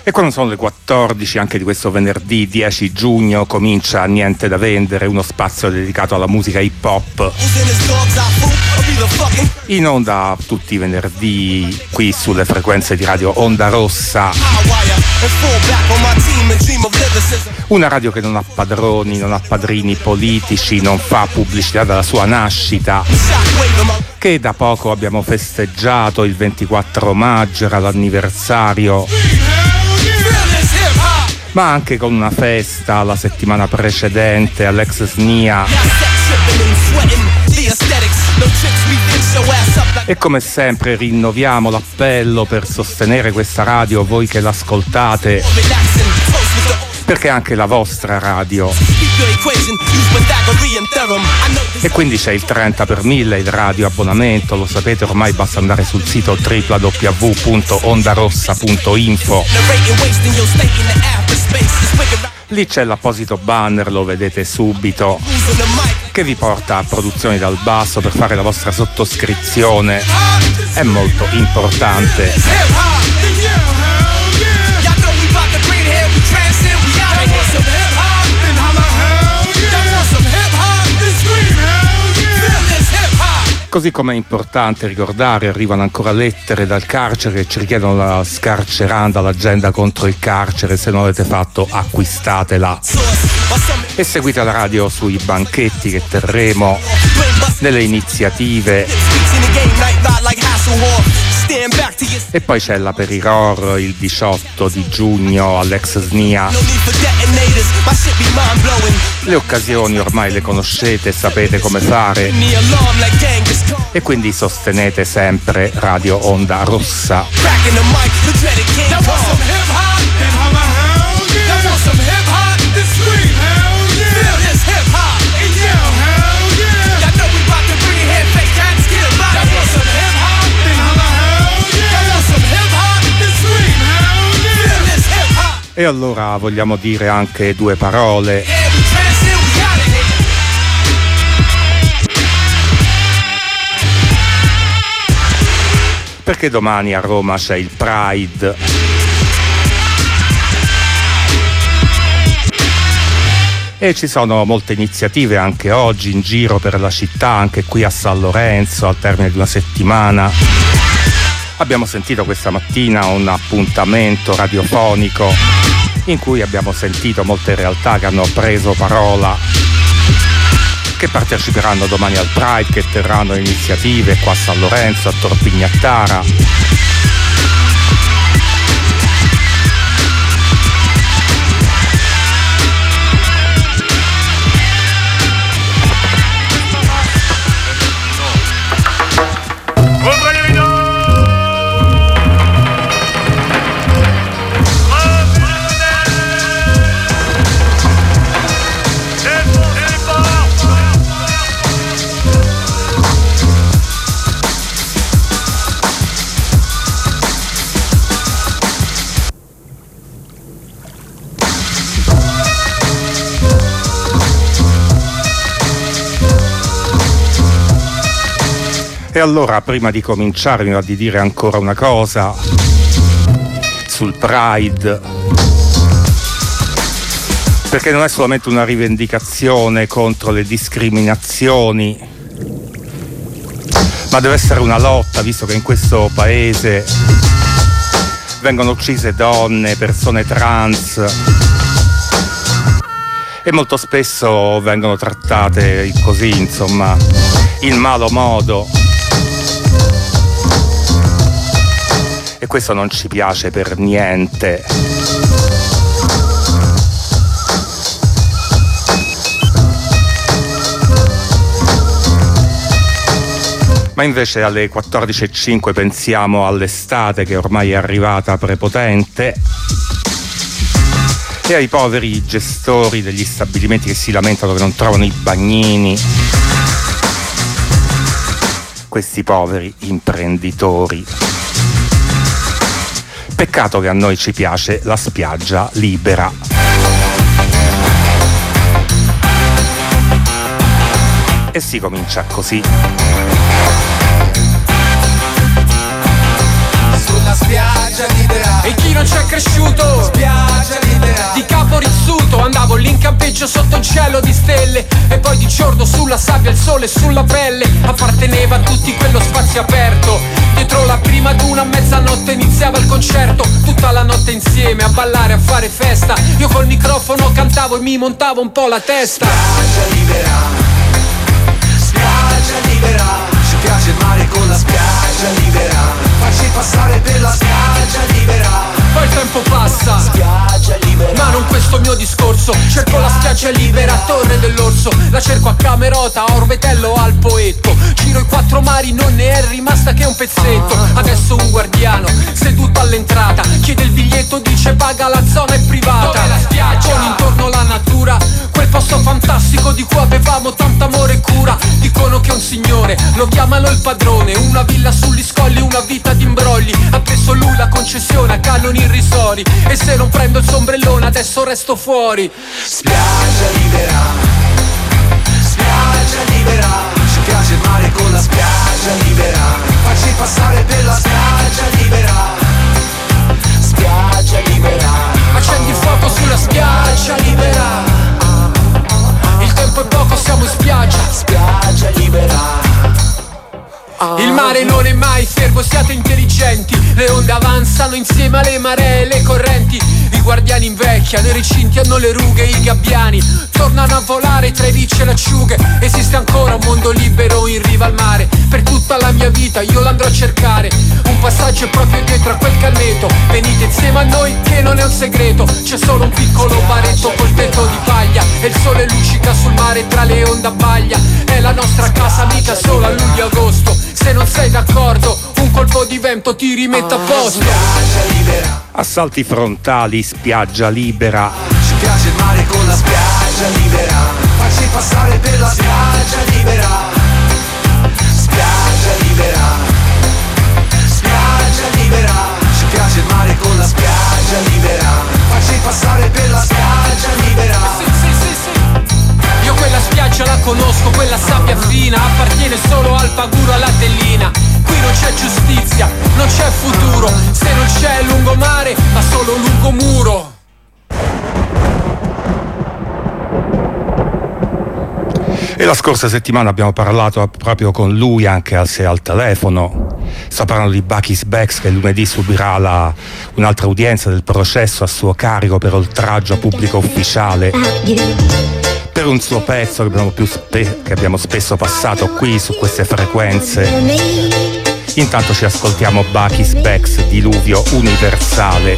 E quando sono le 14 anche di questo venerdì 10 giugno comincia Niente da vendere, uno spazio dedicato alla musica hip hop, in onda tutti i venerdì qui sulle frequenze di Radio Onda Rossa, una radio che non ha padroni, non ha padrini politici, non fa pubblicità dalla sua nascita, che da poco abbiamo festeggiato il 24 maggio, era l'anniversario, ma anche con una festa la settimana precedente all'ex SNIA. E come sempre rinnoviamo l'appello per sostenere questa radio, voi che l'ascoltate, perché è anche la vostra radio. E quindi c'è il 30 per 1000, il radio abbonamento, lo sapete ormai, basta andare sul sito www.ondarossa.info. Lì c'è l'apposito banner, lo vedete subito, che vi porta a produzioni dal basso per fare la vostra sottoscrizione. È molto importante. Così come è importante ricordare, arrivano ancora lettere dal carcere che ci richiedono la scarceranda, l'agenda contro il carcere. Se non l'avete fatto, acquistatela e seguite la radio sui banchetti che terremo, nelle iniziative. E poi c'è la Periror il 18 di giugno all'ex SNIA. Le occasioni ormai le conoscete, sapete come fare, e quindi sostenete sempre Radio Onda Rossa. E allora vogliamo dire anche due parole. Perché domani a Roma c'è il Pride. E ci sono molte iniziative anche oggi in giro per la città, anche qui a San Lorenzo, al termine di una settimana. Abbiamo sentito questa mattina un appuntamento radiofonico in cui abbiamo sentito molte realtà che hanno preso parola, che parteciperanno domani al Pride, che terranno iniziative qua a San Lorenzo, a Tor Pignattara. E allora, prima di cominciare, mi va di dire ancora una cosa sul Pride, perché non è solamente una rivendicazione contro le discriminazioni, ma deve essere una lotta, visto che in questo paese vengono uccise donne, persone trans, e molto spesso vengono trattate così, insomma, in malo modo. E questo non ci piace per niente. Ma invece alle 14.05 pensiamo all'estate che ormai è arrivata prepotente e ai poveri gestori degli stabilimenti che si lamentano che non trovano i bagnini. Questi poveri imprenditori. Peccato che a noi ci piace la spiaggia libera. E si comincia così. Sulla spiaggia libera E chi non c'è cresciuto? Spiaggia libera. Di capo rizzuto andavo lì in campeggio sotto un cielo di stelle. E poi di giorno sulla sabbia il sole sulla pelle. Apparteneva a tutti quello spazio aperto. Dietro la prima d'una a mezzanotte iniziava il concerto. Tutta la notte insieme a ballare, a fare festa. Io col microfono cantavo e mi montavo un po' la testa. Spiaggia libera. Spiaggia libera. Ci piace il mare con la spiaggia libera. Facci passare per la spiaggia libera. Poi il tempo passa, spiaggia libera. ma non questo mio discorso. Cerco la spiaggia libera a Torre dell'Orso. La cerco a Camerota, a Orbetello, al Poetto. Giro i 4 mari, non ne è rimasta che un pezzetto. Adesso un guardiano, seduto all'entrata, chiede il biglietto, dice paga, la zona è privata. Dov'è la spiaggia? Con intorno la natura, quel posto fantastico di cui avevamo tanto amore e cura. Dicono che un signore, lo chiamano il padrone. Una villa sugli scogli, una vita di imbrogli. Ha preso lui la concessione a canoni irrisori. E se non prendo il sombrellone adesso resto fuori. Spiaggia libera. Spiaggia libera. Ci piace il mare con la spiaggia libera. Facci passare per la spiaggia libera. Spiaggia libera. Accendi il fuoco sulla spiaggia libera. Il tempo è poco, siamo in spiaggia. Spiaggia libera. Il mare non è mai fermo, siate intelligenti. Le onde avanzano insieme alle maree e le correnti. I guardiani invecchiano, i recinti hanno le rughe. I gabbiani tornano a volare tra i ricci e le acciughe. Esiste ancora un mondo libero in riva al mare. Per tutta la mia vita io l'andrò a cercare. Un passaggio è proprio dietro a quel canneto. Venite insieme a noi che non è un segreto. C'è solo un piccolo baretto col tetto di paglia. E il sole luccica sul mare tra le onde a baglia. È la nostra casa mica solo a luglio-agosto. Se non sei d'accordo, un colpo di vento ti rimette a posto. Spiaggia libera. Assalti frontali, spiaggia libera. Ci piace il mare con la spiaggia libera. Facci passare per la spiaggia libera. Spiaggia libera. Spiaggia libera. Ci piace il mare con la spiaggia libera. Facci passare per la spiaggia libera. Io quella spiaggia la conosco, quella sabbia fina appartiene solo al paguro, alla tellina. Qui non c'è giustizia, non c'è futuro. Se non c'è lungomare, ma solo lungomuro. E la scorsa settimana abbiamo parlato proprio con lui anche al telefono. Sto parlando di Bucky's Becks, che lunedì subirà un'altra udienza del processo a suo carico per oltraggio a pubblico ufficiale, per un suo pezzo che abbiamo spesso passato qui su queste frequenze. Intanto ci ascoltiamo Bucky's Becks, Diluvio universale.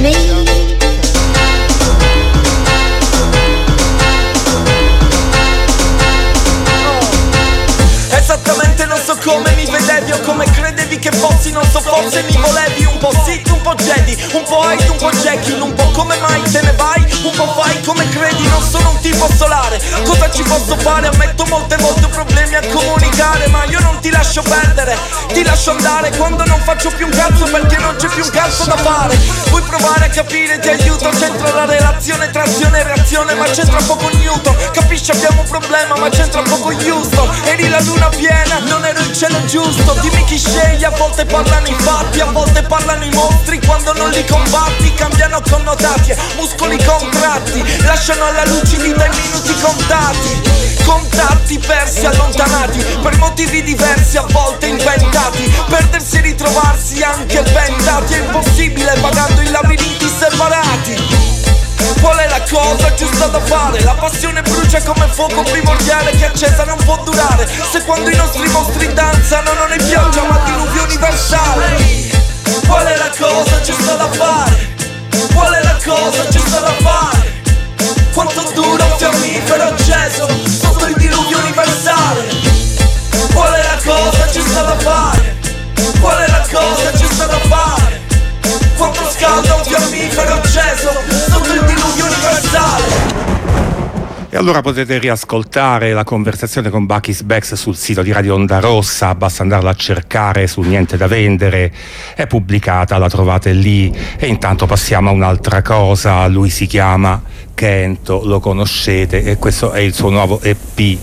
Esattamente non so come mi vedevi o come credevi che fossi. Non so, forse mi volevi un po' Sith, un po' Jedi, un po' Hyde, un po' Jekyll. Un po' come mai te ne vai, un po' fai come credi. Non sono un tipo solare, cosa ci posso fare? Ammetto molte problemi a comunicare, ma io non ti lascio perdere, ti lascio andare quando non faccio più un cazzo, perché non c'è più un cazzo da fare. Vuoi provare a capire, ti aiuto. C'entra la relazione tra azione e reazione, ma c'entra poco Newton. Capisci, abbiamo un problema, ma c'entra poco Houston. Eri la luna piena, non ero il cielo giusto. Dimmi chi sceglie, a volte parlano i fatti, a volte parlano i mostri. Quando non li combatti cambiano connotati, muscoli contratti, lasciano alla lucidità i minuti contati. Contatti persi, allontanati, per motivi diversi, a volte inventati. Perdersi e ritrovarsi anche avventati. È impossibile pagando i labirinti separati. Qual è la cosa giusta da fare? La passione brucia come fuoco primordiale che accesa non può durare. Se quando i nostri mostri danzano non è pioggia ma diluvio universale. Qual è la cosa giusta da fare? Qual è la cosa giusta da fare? Quanto dura un fiammifero acceso sotto il diluvio universale? Qual è la cosa giusta da fare? Qual è la cosa giusta da fare? Quanto scalda un fiammifero acceso sotto il diluvio universale? E allora potete riascoltare la conversazione con Bucky's Becks sul sito di Radio Onda Rossa, basta andarla a cercare su Niente da Vendere, è pubblicata, la trovate lì. E intanto passiamo a un'altra cosa, lui si chiama Kento, lo conoscete, e questo è il suo nuovo EP.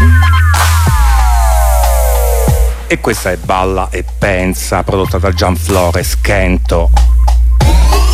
E questa è Balla e Pensa, prodotta da Gian Flores, Kento.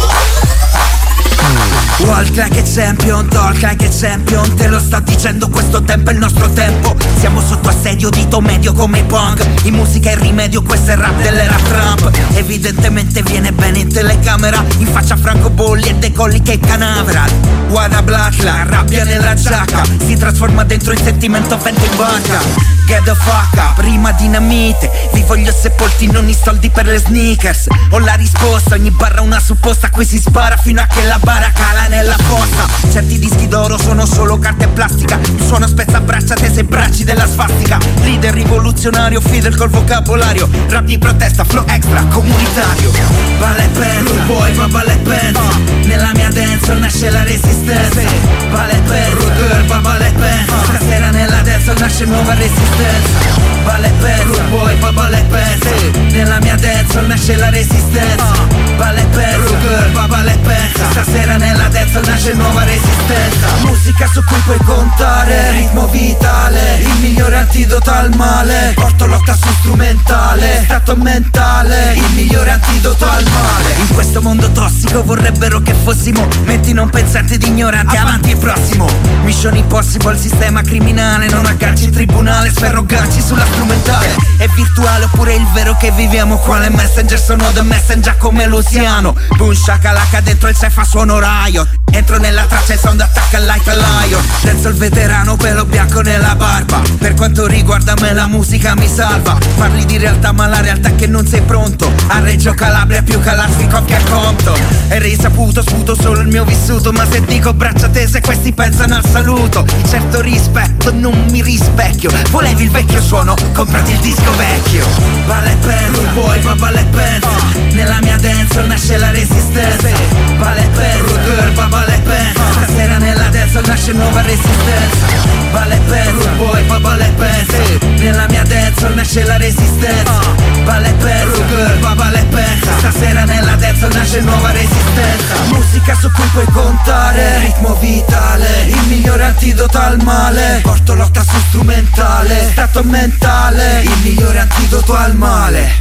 Walk like a champion, talk like a champion. Te lo sto dicendo, questo tempo è il nostro tempo. Siamo sotto assedio, dito medio come i punk. In musica è il rimedio, questo è il rap dell'era Trump. Evidentemente viene bene in telecamera. In faccia francobolli e decolli che Canaveral. Guarda Black, la rabbia nella giacca si trasforma dentro in sentimento vento in banca. Get the fuck up, prima dinamite. Vi voglio sepolti, non i soldi per le sneakers. Ho la risposta, ogni barra una supposta. Qui si spara fino a che la bara cala nella fossa. Certi dischi d'oro sono solo carta e plastica. Il suono spezza braccia tese e bracci della svastica. Leader rivoluzionario, feeder col vocabolario. Rap di protesta, flow extra, comunitario. Ballet pensa, boy ma ballet pensa. Nella mia dance nasce la resistenza. Ballet pensa, girl ma ballet pensa. Stasera nella dance nasce nuova resistenza. Ballet pensa, boy ma ballet pensa. Nella mia dance nasce la resistenza. Ballet pensa, girl ma ballet pensa. Stasera nella dance nasce nuova resistenza. Musica su cui puoi contare, ritmo vitale, il migliore antidoto al male. Porto lotta su strumentale, stato mentale, il migliore antidoto al male. In questo mondo tossico vorrebbero che fossimo menti non pensanti ed ignoranti, avanti il prossimo. Mission impossible, sistema criminale. Non agganci in tribunale, sferro ganci sulla strumentale. È virtuale oppure il vero che viviamo? Quale messenger sono the messenger come Luciano? Boom shakalaka dentro il cefa suono riot. Entro nella traccia e il sound attacca like a lion. Penso il veterano pelo bianco nella barba. Per quanto riguarda me la musica mi salva. Parli di realtà ma la realtà è che non sei pronto. A Reggio Calabria più Kalashnikov che a Compton. È risaputo, sputo solo il mio vissuto. Ma se dico braccia tese questi pensano al saluto. In certo rispetto non mi rispecchio. Volevi il vecchio suono, comprati il disco vecchio. Ballet pensa, boy ma ballet pensa. Nella mia dance nasce la resistenza. Ballet pensa, girl ma ballet pensa. Stasera nella dance nasce nuova resistenza. Ballet pensa, boy ma ballet pensa. Nella mia dance nasce la resistenza. Ballet pensa, girl ma ballet pensa. Stasera nella dance nasce nuova resistenza. Musica su cui puoi contare, ritmo vitale, il migliore antidoto al male. Porto lotta su strumentale, stato mentale, il migliore antidoto al male.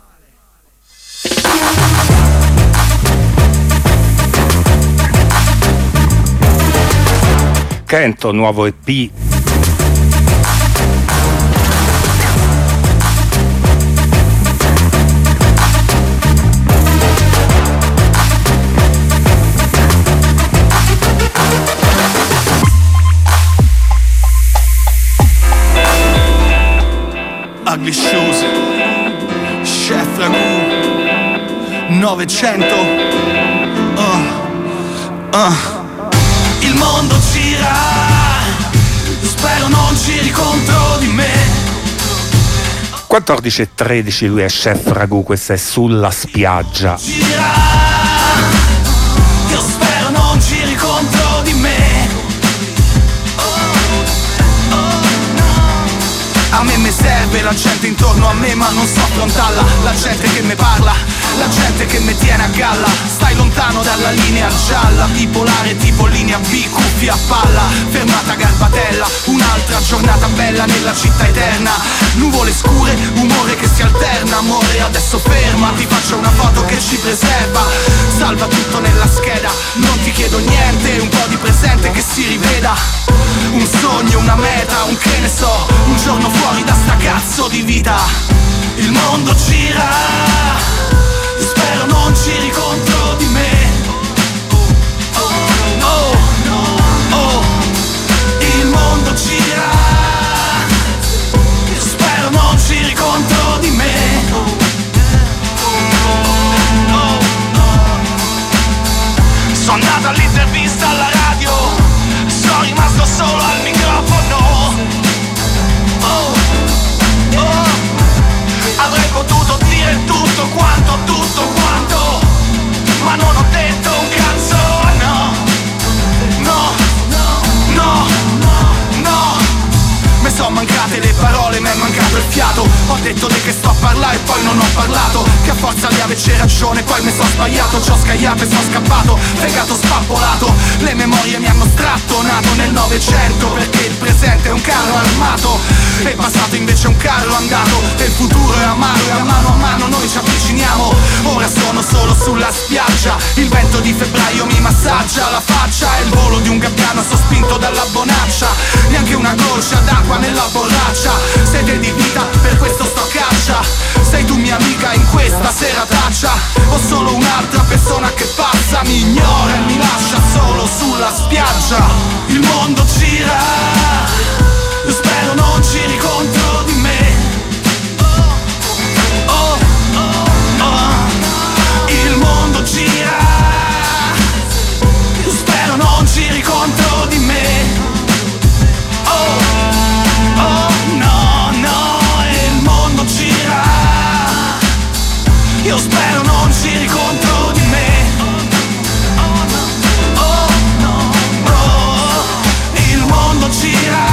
Kento, nuovo EP. Ugly Shoes, Chef Ragù, 900. Il mondo gira, spero non giri contro di me. 14:13, lui è Chef Ragù, questa è Sulla spiaggia. Gira, io spero non giri contro di me. A me serve la gente intorno a me ma non so affrontarla. La gente che mi parla, la gente che mi tiene a galla. Stai lontano dalla linea gialla, bipolare tipo linea B, cuffia a palla. Fermata Garbatella, un'altra giornata bella nella città eterna. Nuvole scure, umore che si alterna. Amore adesso ferma, ti faccio una foto che ci preserva. Salva tutto nella scheda, non ti chiedo niente, un po' di presente che si riveda. Un sogno, una meta, un che ne so, un giorno fuori da sta cazzo di vita. Il mondo gira, spero non giri contro di me. Oh, oh, il mondo gira, spero non giri contro di me. Sono andato all'intervista alla radio, sono rimasto solo al microfono. Oh, oh, avrei potuto dire tutto quanto, ma non ho detto un cazzo, no, no, no, no. Mi sono mancate le parole, mi è mancato il fiato. Ho detto di che sto a parlare e poi non ho parlato. Che a forza di averci ragione poi mi sono sbagliato. Ci ho scagliato e sono scappato, fegato spappolato. Le memorie mi hanno stratto, nato nel 900 perché il presente è un carro armato e passato invece un carro andato, e il futuro è amaro, e a mano noi ci avviciniamo. Ora sono solo sulla spiaggia, il vento di febbraio mi massaggia la faccia, è il volo di un gabbiano sospinto dalla bonaccia. Neanche una goccia d'acqua nella borraccia, sete di vita, per questo sto a caccia. Sei tu mia amica in questa serataccia, o solo un'altra persona che passa, mi ignora e mi lascia solo sulla spiaggia. Il mondo gira, io spero non giri contro di me. Oh, oh, oh. Il mondo gira, io spero non giri contro di me. Oh, oh, no, no, il mondo gira, io spero non giri contro di me. Oh, no, oh, il mondo gira,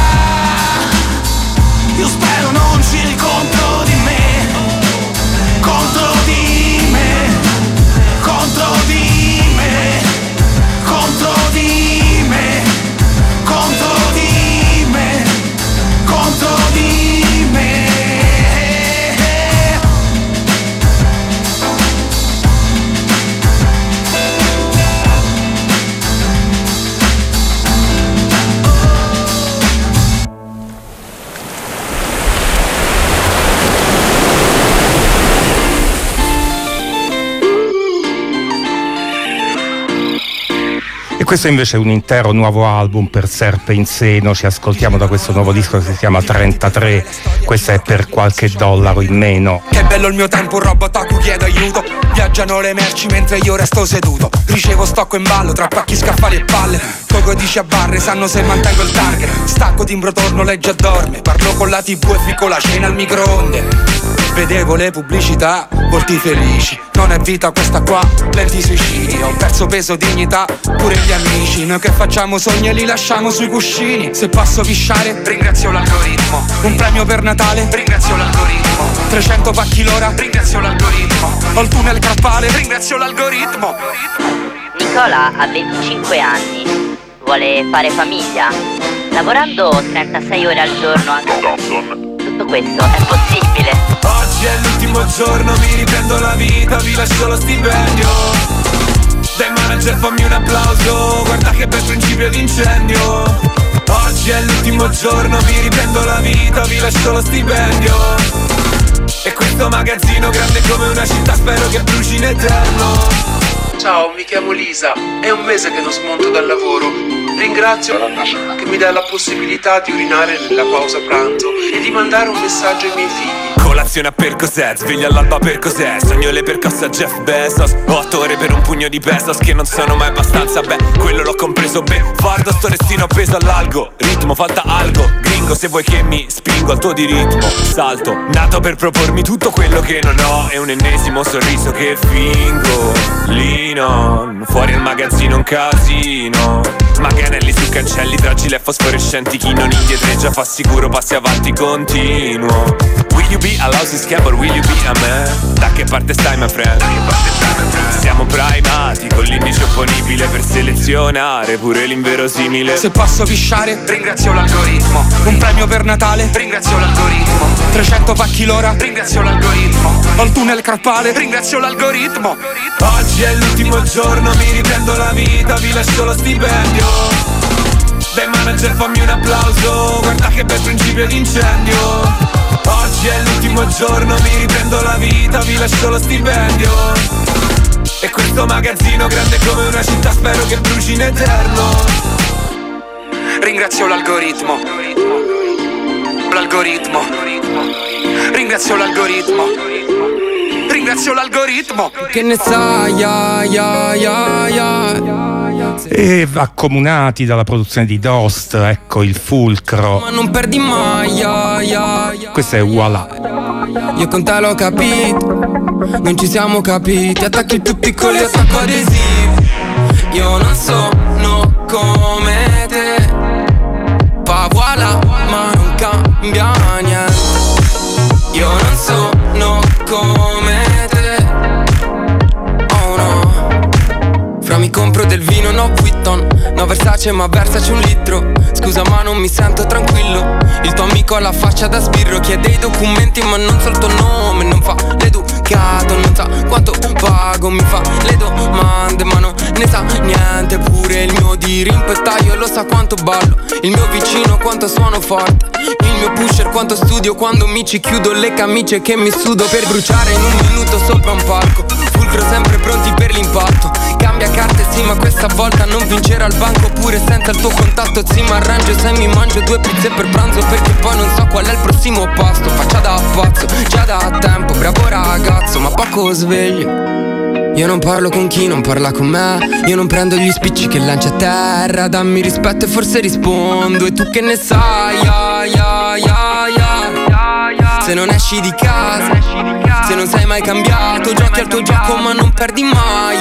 io spero non giri contro di me. Contro di me, contro di me, contro di me, contro di me, contro di me. Questo invece è un intero nuovo album per Serpe in Seno. Ci ascoltiamo da questo nuovo disco che si chiama 33. Questa è Per qualche dollaro in meno. Che bello il mio tempo, un robot a cui chiedo aiuto. Viaggiano le merci mentre io resto seduto. Ricevo stocco in ballo tra pacchi, scaffali e palle. Toco dici a barre, sanno se mantengo il target. Stacco timbro, torno, legge e dorme. Parlo con la TV e fico la cena al microonde. Vedevo le pubblicità, volti felici. Non è vita questa qua, lenti suicidi. Ho perso peso, dignità, pure gli amici. Noi che facciamo sogni e li lasciamo sui cuscini. Se posso fisciare, ringrazio l'algoritmo. Un premio per Natale, ringrazio l'algoritmo. 300 pacchi l'ora, ringrazio l'algoritmo. Ho il tunnel carpale, ringrazio l'algoritmo. Nicola ha 25 anni, vuole fare famiglia, lavorando 36 ore al giorno anche. Tutto questo è possibile. Oggi è l'ultimo giorno, mi riprendo la vita, vi lascio lo stipendio. Dai manager fammi un applauso, guarda che bel principio d'incendio. Oggi è l'ultimo giorno, mi riprendo la vita, vi lascio lo stipendio. E questo magazzino grande come una città spero che bruci in eterno. Ciao, mi chiamo Lisa, è un mese che non smonto dal lavoro. Ringrazio che mi dà la possibilità di urinare nella pausa pranzo e di mandare un messaggio ai miei figli. Colazione a Percocet, sveglia all'alba per cos'è? Sogno le percosse a Jeff Bezos. 8 ore per un pugno di pesos che non sono mai abbastanza. Beh, quello l'ho compreso, fardo sto destino appeso all'algo. Ritmo, falta algo, gringo se vuoi che mi spingo al tuo di ritmo. Salto, nato per propormi tutto quello che non ho. È un ennesimo sorriso che fingo. Linon, fuori al magazzino un casino. Manganelli su cancelli, tragile fosforescenti. Chi non indietreggia fa sicuro passi avanti continuo. Will you be a lousy scab or will you be a man? Da che parte stai my friend? Siamo primati con l'indice opponibile per selezionare pure l'inverosimile. Se posso fisciare, ringrazio l'algoritmo. Un premio per Natale, ringrazio l'algoritmo. 300 pacchi l'ora, ringrazio l'algoritmo. Ho il tunnel carpale, ringrazio l'algoritmo. Oggi è l'ultimo giorno, mi riprendo la vita, vi lascio lo stipendio. Dai manager fammi un applauso, guarda che bel principio d'incendio. Oggi è l'ultimo giorno, mi riprendo la vita, vi lascio lo stipendio. E questo magazzino grande come una città spero che bruci in eterno. Ringrazio l'algoritmo. L'algoritmo. Ringrazio l'algoritmo. Ringrazio l'algoritmo. Che ne sai, E accomunati dalla produzione di Dost, ecco il fulcro. Ma non perdi mai, Questo è Voilà. Io con te l'ho capito, non ci siamo capiti. Attacchi più piccoli, attacco adesivi. Io non sono come te. Fa voilà, ma non cambia niente. Io non sono come te. Oh no. Fra mi compro del vino, no Vuitton, no Versace ma Versace un litro. Scusa ma non mi sento tranquillo. Il tuo amico ha la faccia da sbirro, chiede i documenti ma non sa il tuo nome. Non fa l'educato, non sa quanto pago, mi fa le domande ma non ne sa niente. Pure il mio dirimpettaio lo sa quanto ballo, il mio vicino quanto suono forte, il mio pusher quanto studio quando mi ci chiudo le camicie che mi sudo per bruciare in un minuto sopra un palco. Fulcro sempre pronti per l'impatto. Cambia carte sì ma questa volta non vincere al banco. Pure senza il tuo contatto sì ma arrangio se mi mangio 2 pizze per pranzo, perché poi non so qual è il prossimo pasto. Faccia da pazzo, già da tempo, bravo ragazzo ma poco sveglio. Io non parlo con chi non parla con me, io non prendo gli spicci che lancia a terra. Dammi rispetto e forse rispondo, e tu che ne sai, se non esci di casa, se non sei mai cambiato, giochi al tuo gioco ma non perdi mai,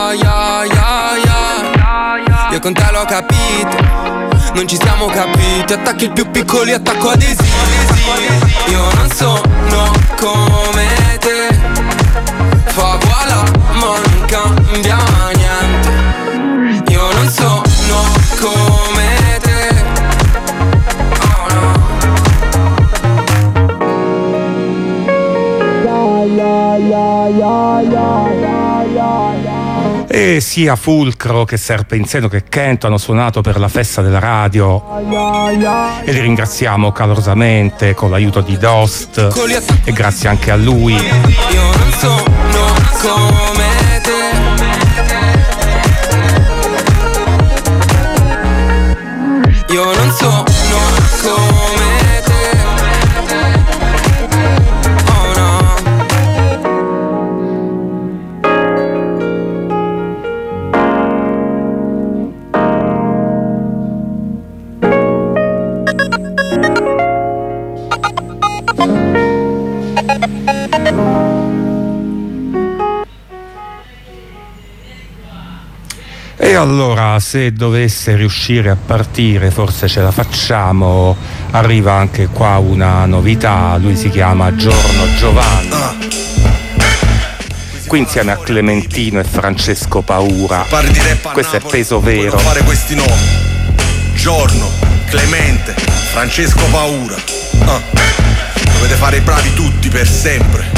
io con te l'ho capito, non ci siamo capiti. Attacchi il più piccoli, attacco adesivi. Io non sono come te, fa voilà ma non cambia niente. Io non sono come te, oh no. E sia Fulcro che Serpenzeno che Kento hanno suonato per la festa della radio e li ringraziamo calorosamente con l'aiuto di Dost, e grazie anche a lui. Io non sono come te, io non sono come te, oh no. E allora, se dovesse riuscire a partire, forse ce la facciamo. Arriva anche qua una novità, lui si chiama Giorno Giovanni. Qui insieme a Clementino e Francesco Paura. Questo è Peso Vero. Fare questi nomi: Giorno, Clemente, Francesco Paura. Dovete fare i bravi tutti per sempre.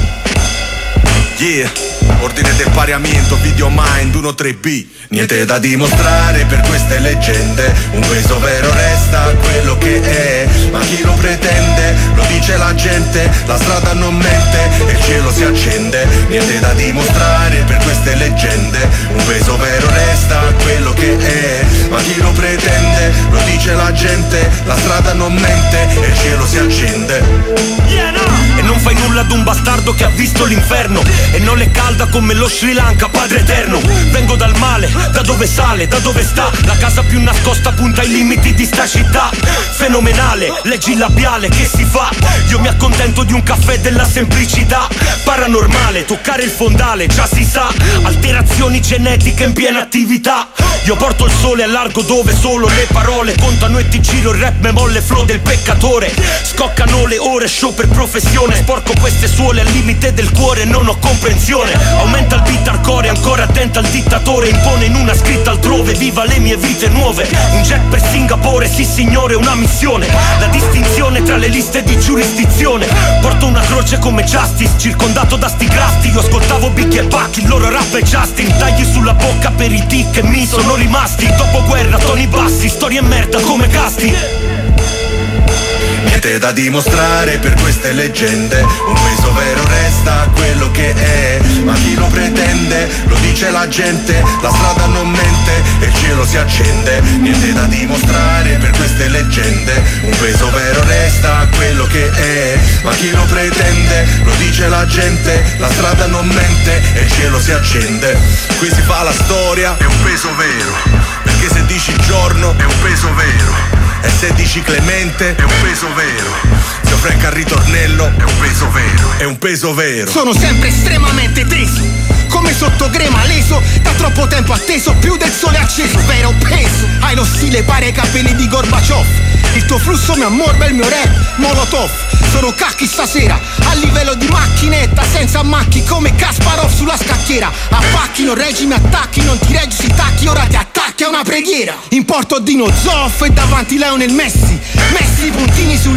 Yeah. Ordine del parimento, video mind 1-3B. Niente da dimostrare per queste leggende, un peso vero resta quello che è, ma chi lo pretende lo dice la gente, la strada non mente e il cielo si accende. Niente da dimostrare per queste leggende, un peso vero resta quello che è, ma chi lo pretende lo dice la gente, la strada non mente e il cielo si accende. E non fai nulla ad un bastardo che ha visto l'inferno e non le calda come lo Sri Lanka, padre eterno. Vengo dal male, da dove sale, da dove sta la casa più nascosta, punta ai limiti di sta città. Fenomenale, leggi il labiale, che si fa? Io mi accontento di un caffè della semplicità. Paranormale, toccare il fondale, già si sa. Alterazioni genetiche in piena attività. Io porto il sole a largo dove solo le parole contano e ti giro il rap me molle flow del peccatore. Scoccano le ore, show per professione. Sporco queste suole al limite del cuore, non ho comprensione. Aumenta il beat hardcore, ancora attenta al dittatore. Impone in una scritta altrove, viva le mie vite nuove. Un jet per Singapore, sì signore, una missione. La distinzione tra le liste di giurisdizione. Porto una croce come Justice, circondato da sti grasti. Io ascoltavo Biggie e Pac, il loro rap è Justin. Tagli sulla bocca per i tic che mi sono rimasti. Dopo guerra, toni bassi, storie merda come casti. Niente da dimostrare per queste leggende, un peso vero resta quello che è, ma chi lo pretende lo dice la gente, la strada non mente e il cielo si accende. Niente da dimostrare per queste leggende, un peso vero resta quello che è, ma chi lo pretende lo dice la gente, la strada non mente e il cielo si accende. Qui si fa la storia, è un peso vero, perché se dici giorno è un peso vero, e se dici Clemente è un peso vero, Zio Frank al ritornello è un peso vero, è un peso vero. Sono sempre estremamente teso, come sotto grema leso, da troppo tempo atteso, più del sole acceso, vero peso. Hai lo stile pare ai capelli di Gorbaciov, il tuo flusso mi ammorba, il mio rap Molotov. Sono cacchi stasera, a livello di macchinetta, senza macchi come Kasparov sulla scacchiera. Appacchi, non reggi, mi attacchi, non ti reggi, si tacchi, ora ti attacchi, è una preghiera. Importo Dino Zoff e davanti Lionel Messi, Messi puntini sul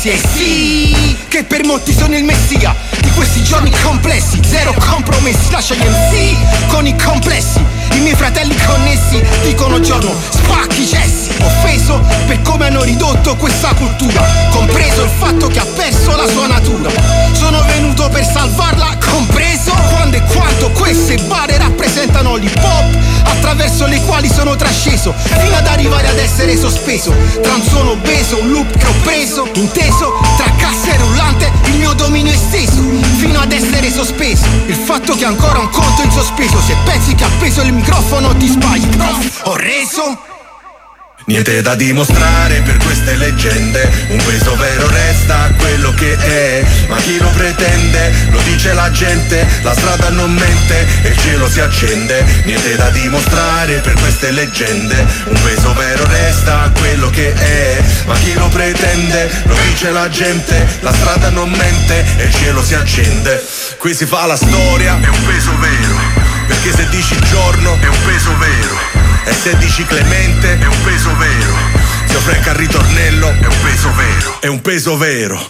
riflessi. E sì, che per molti sono il messia di questi giorni complessi. Zero compromessi, lascia gli MC con i complessi. I miei fratelli connessi dicono giorno spacchi cessi. Offeso per come hanno ridotto questa cultura, compreso il fatto che ha perso la sua natura. Sono venuto per salvarla, compreso quando e quanto queste bare rappresentano l'hip hop, attraverso le quali sono trasceso fino ad arrivare ad essere sospeso tra un suono obeso, un loop che ho preso, inteso tra cassa e rullante, il mio dominio esteso fino ad essere sospeso. Il fatto che ancora un conto in sospeso, se pensi che appeso il microfono ti sbagli, prof, ho reso. Niente da dimostrare per queste leggende, un peso vero resta quello che è, ma chi lo pretende lo dice la gente, la strada non mente e il cielo si accende. Niente da dimostrare per queste leggende, un peso vero resta quello che è, ma chi lo pretende lo dice la gente, la strada non mente e il cielo si accende. Qui si fa la storia, è un peso vero, perché se dici giorno è un peso vero, e se dici Clemente è un peso vero, Zio Frank al ritornello è un peso vero, è un peso vero.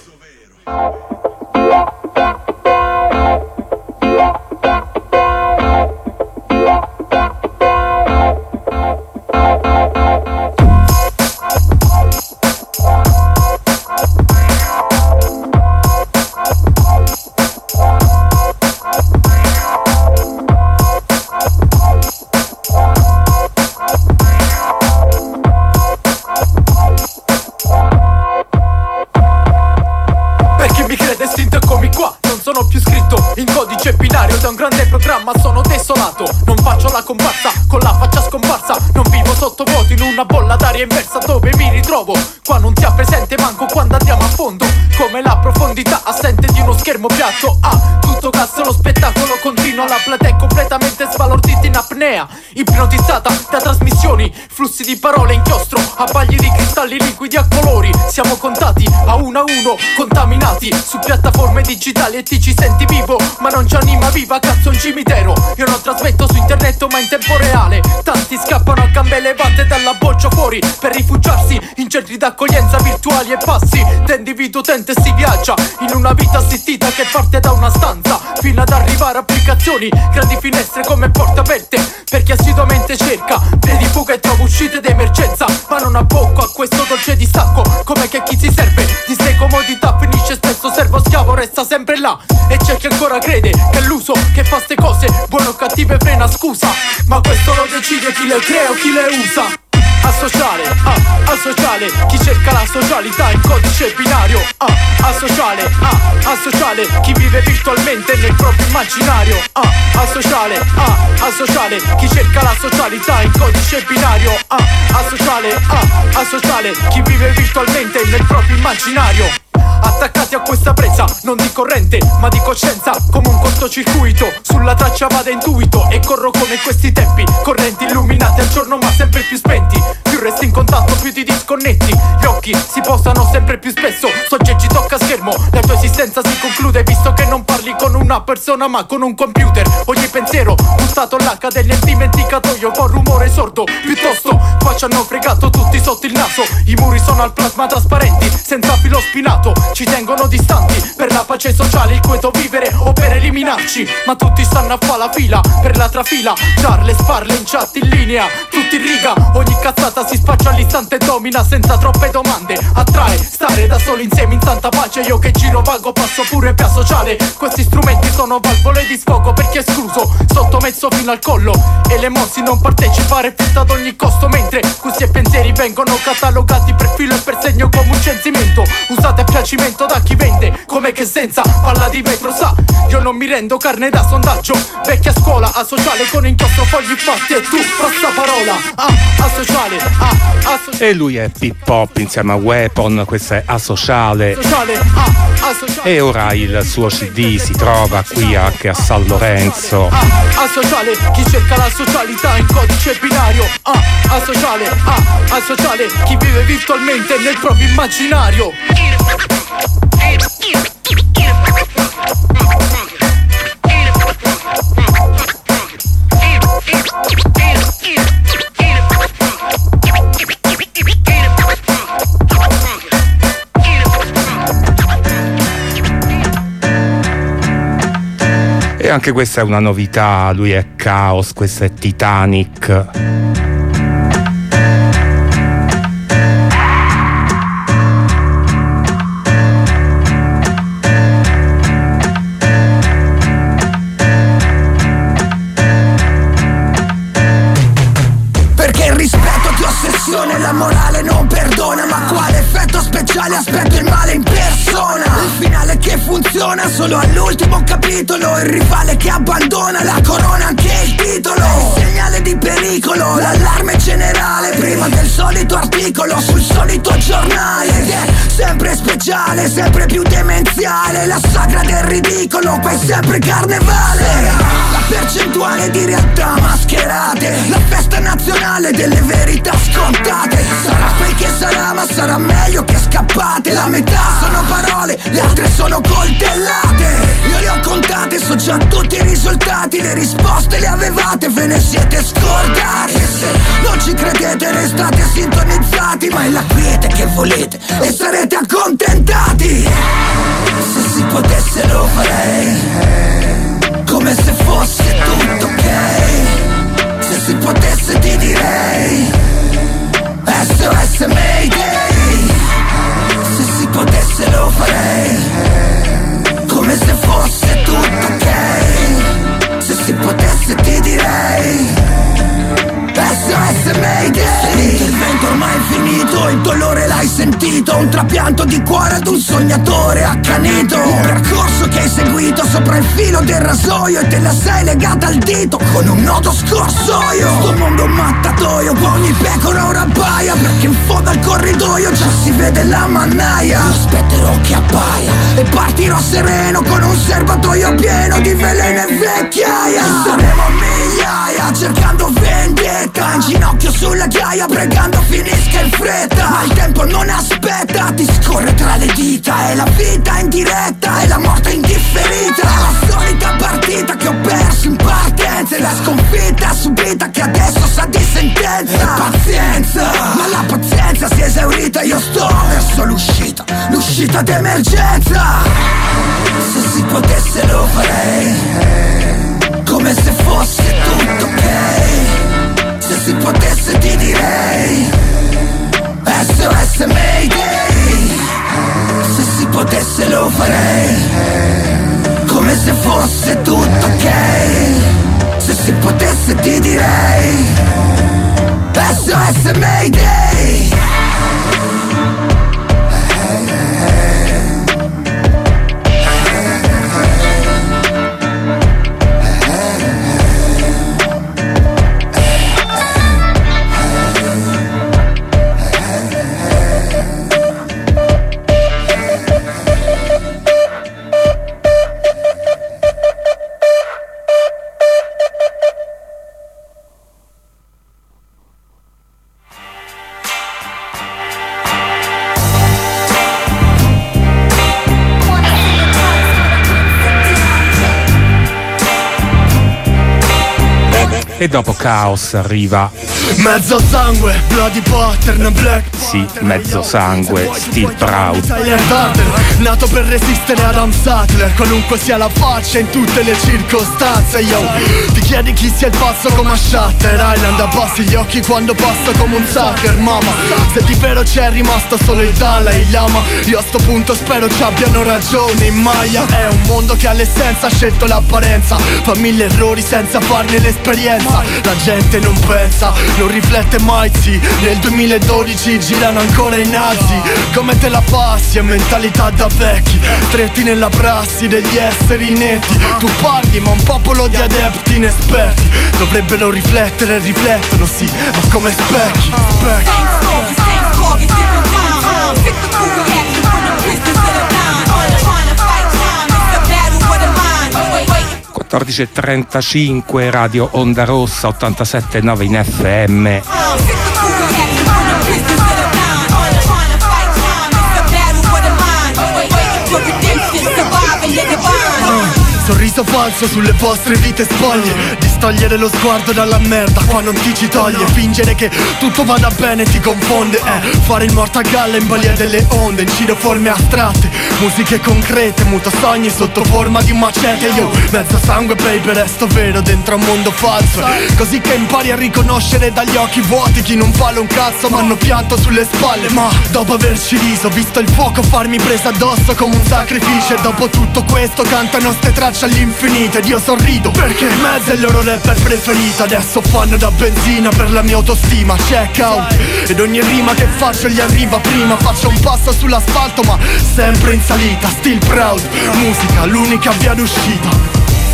Da un grande programma sono desolato, non faccio la comparsa con la faccia scomparsa, non vivo sottovuoto in una bolla d'aria inversa dove mi ritrovo. Qua non si ha presente manco quando andiamo a fondo, come la profondità assente di uno schermo piatto. Tutto gas, lo spettacolo continua, la platea è completamente sbalordita in apnea, ipnotizzata da trasmissioni, flussi di parole, inchiostro, abbagli di cristalli liquidi a colori. Siamo contati a uno, contaminati su piattaforme digitali e ti ci senti vivo, ma non c'è anima viva, cazzo un cimitero. Io non trasmetto su internet ma in tempo reale, tanti scappano a gambe levate dalla boccia fuori per rifugiarsi in centri d'accoglienza virtuali e passi da individuo utente. Si viaggia in una vita assistita che parte da una stanza fino ad arrivare a applicazioni, grandi finestre come porte aperte per chi assiduamente cerca vie di fuga e trova uscite d'emergenza, ma non abbocco a questo dolce distacco come che chi si serve di ste comodità finisce spesso servo schiavo, resta sempre là. E c'è chi ancora crede che l'uso che fa ste cose buone o cattive frena, scusa, ma questo lo decide chi le crea o chi le usa. Asociale, asociale, chi cerca la socialità in codice binario. Asociale, asociale, chi vive virtualmente nel proprio immaginario. Asociale, asociale, chi cerca la socialità in codice binario. Asociale, asociale, chi vive virtualmente nel proprio immaginario. Attaccati a questa presa, non di corrente ma di coscienza, come un cortocircuito, sulla traccia vado intuito e corro come questi tempi, correnti illuminati al giorno ma sempre più spenti, più resti in contatto più ti disconnetti, gli occhi si posano sempre più spesso, soggetti tocca schermo, la tua esistenza si conclude visto che non parli con una persona ma con un computer, ogni pensiero buttato là cade nel dimenticatoio con rumore sordo, piuttosto qua ci hanno fregato tutti sotto il naso, i muri sono al plasma trasparenti, senza filo spinato, ci tengono distanti per la pace sociale, il quieto vivere o per eliminarci, ma tutti stanno a fa la fila per la trafila, charle sparle in chat in linea, tutti in riga, ogni cazzata si spaccia all'istante e domina senza troppe domande, attrae stare da solo insieme in santa pace, io che giro vago passo pure per sociale, questi strumenti sono valvole di sfogo per chi è escluso, sottomesso fino al collo e le mossi non partecipare finta ad ogni costo, mentre questi pensieri vengono catalogati per filo e per segno come un censimento, usate a piacimento da chi vende, come che senza palla di vetro sa, io non mi rendo carne da sondaggio, vecchia scuola asociale con inchiostro fogli fatti e tu passa parola, asociale, asociale. E lui è Pip Pop insieme a Weapon, questa è Asociale. Asociale, asociale. E ora il suo CD si trova qui anche a San Lorenzo. Asociale, chi cerca la socialità in codice binario. Asociale, asociale, chi vive virtualmente nel proprio immaginario. anche questa è una novità, lui è Chaos, questa è Titanic. La morale non perdona, ma quale effetto speciale aspetto il male in persona? Il finale che funziona solo all'ultimo capitolo, il rivale che abbandona la corona, anche il titolo. Il segnale di pericolo, l'allarme generale prima del solito articolo sul solito giornale. Ed è sempre speciale, sempre più demenziale, la sagra del ridicolo, poi sempre carnevale. La percentuale di realtà mascherate, la festa nazionale delle verità scontate. Sarà quel che sarà, ma sarà meglio che scappate. La metà sono parole, le altre sono coltellate. Io le ho contate, so già tutti i risultati. Le risposte le avevate, ve ne siete scordati. E se non ci credete restate sintonizzati, ma è la quiete che volete e sarete accontentati. Se si potesse lo farei, come se fosse tutto ok. Se si potesse ti direi SOS Mayday. Se si potesse lo farei, come se fosse tutto ok. Se si potesse ti direi SOS Mayday. Se l'intervento ormai è finito, il dolore l'hai sentito, un trapianto di cuore ad un sognatore accanito. Un percorso che hai seguito sopra il filo del rasoio e te la sei legata al dito con un nodo scorsoio. Sto mondo mattatoio, ogni pecora ora abbaia, perché in fondo al corridoio già si vede la mannaia. Io aspetterò che appaia e partirò sereno con un serbatoio pieno di veleno e vecchiaia. Saremo a migliaia cercando vendetta, in ginocchio sulla ghiaia pregando finisca in fretta. Ma il tempo non aspetta, ti scorre tra le dita. È la vita in diretta e la morte indifferita. La solita partita che ho perso in partenza, e la sconfitta subita che adesso sa di sentenza. E pazienza, ma la pazienza si è esaurita. Io sto verso l'uscita, l'uscita d'emergenza. Se si potesse lo farei, come se fosse tutto ok. Se si potesse ti direi SOS Mayday. Se si potesse lo farei, come se fosse tutto ok. Se si potesse ti direi SOS Mayday. E dopo Chaos arriva Mezzo sangue, Bloody Pattern, Black Pattern. Sì, mezzo sangue, Still Proud. Nato per resistere ad Adam Sattler, qualunque sia la faccia in tutte le circostanze. Yo, ti chiedi chi sia il passo come a Shutter Island, abbassi gli occhi quando passo come un sucker. Mamma, se di vero c'è rimasto solo il Dalai Lama, io a sto punto spero ci abbiano ragione in Maya. È un mondo che all'essenza ha scelto l'apparenza, fa mille errori senza farne l'esperienza. La gente non pensa, non riflette mai, sì. Nel 2012 girano ancora i nazi. Come te la passi? È mentalità da vecchi, stretti nella prassi degli esseri netti. Tu parli ma un popolo di adepti inesperti dovrebbero riflettere e riflettono, sì, ma come specchi, specchi. 14:35 Radio Onda Rossa 87.9 in FM. Sorriso falso sulle vostre vite spoglie, togliere lo sguardo dalla merda qua non ti ci toglie. Fingere che tutto vada bene ti confonde. Fare il morto a galla in balia delle onde. Incido forme astratte, musiche concrete, muto sogni sotto forma di macete. Io mezzo sangue baby, resto vero dentro un mondo falso. Così che impari a riconoscere dagli occhi vuoti chi non vale un cazzo ma hanno pianto sulle spalle. Ma dopo averci riso, visto il fuoco farmi presa addosso come un sacrificio, e dopo tutto questo cantano ste tracce all'infinito ed io sorrido perché mezzo è il loro rapper preferito. Adesso fanno da benzina per la mia autostima. Check out, ed ogni rima che faccio gli arriva prima. Faccio un passo sull'asfalto ma sempre in salita. Still proud, musica l'unica via d'uscita.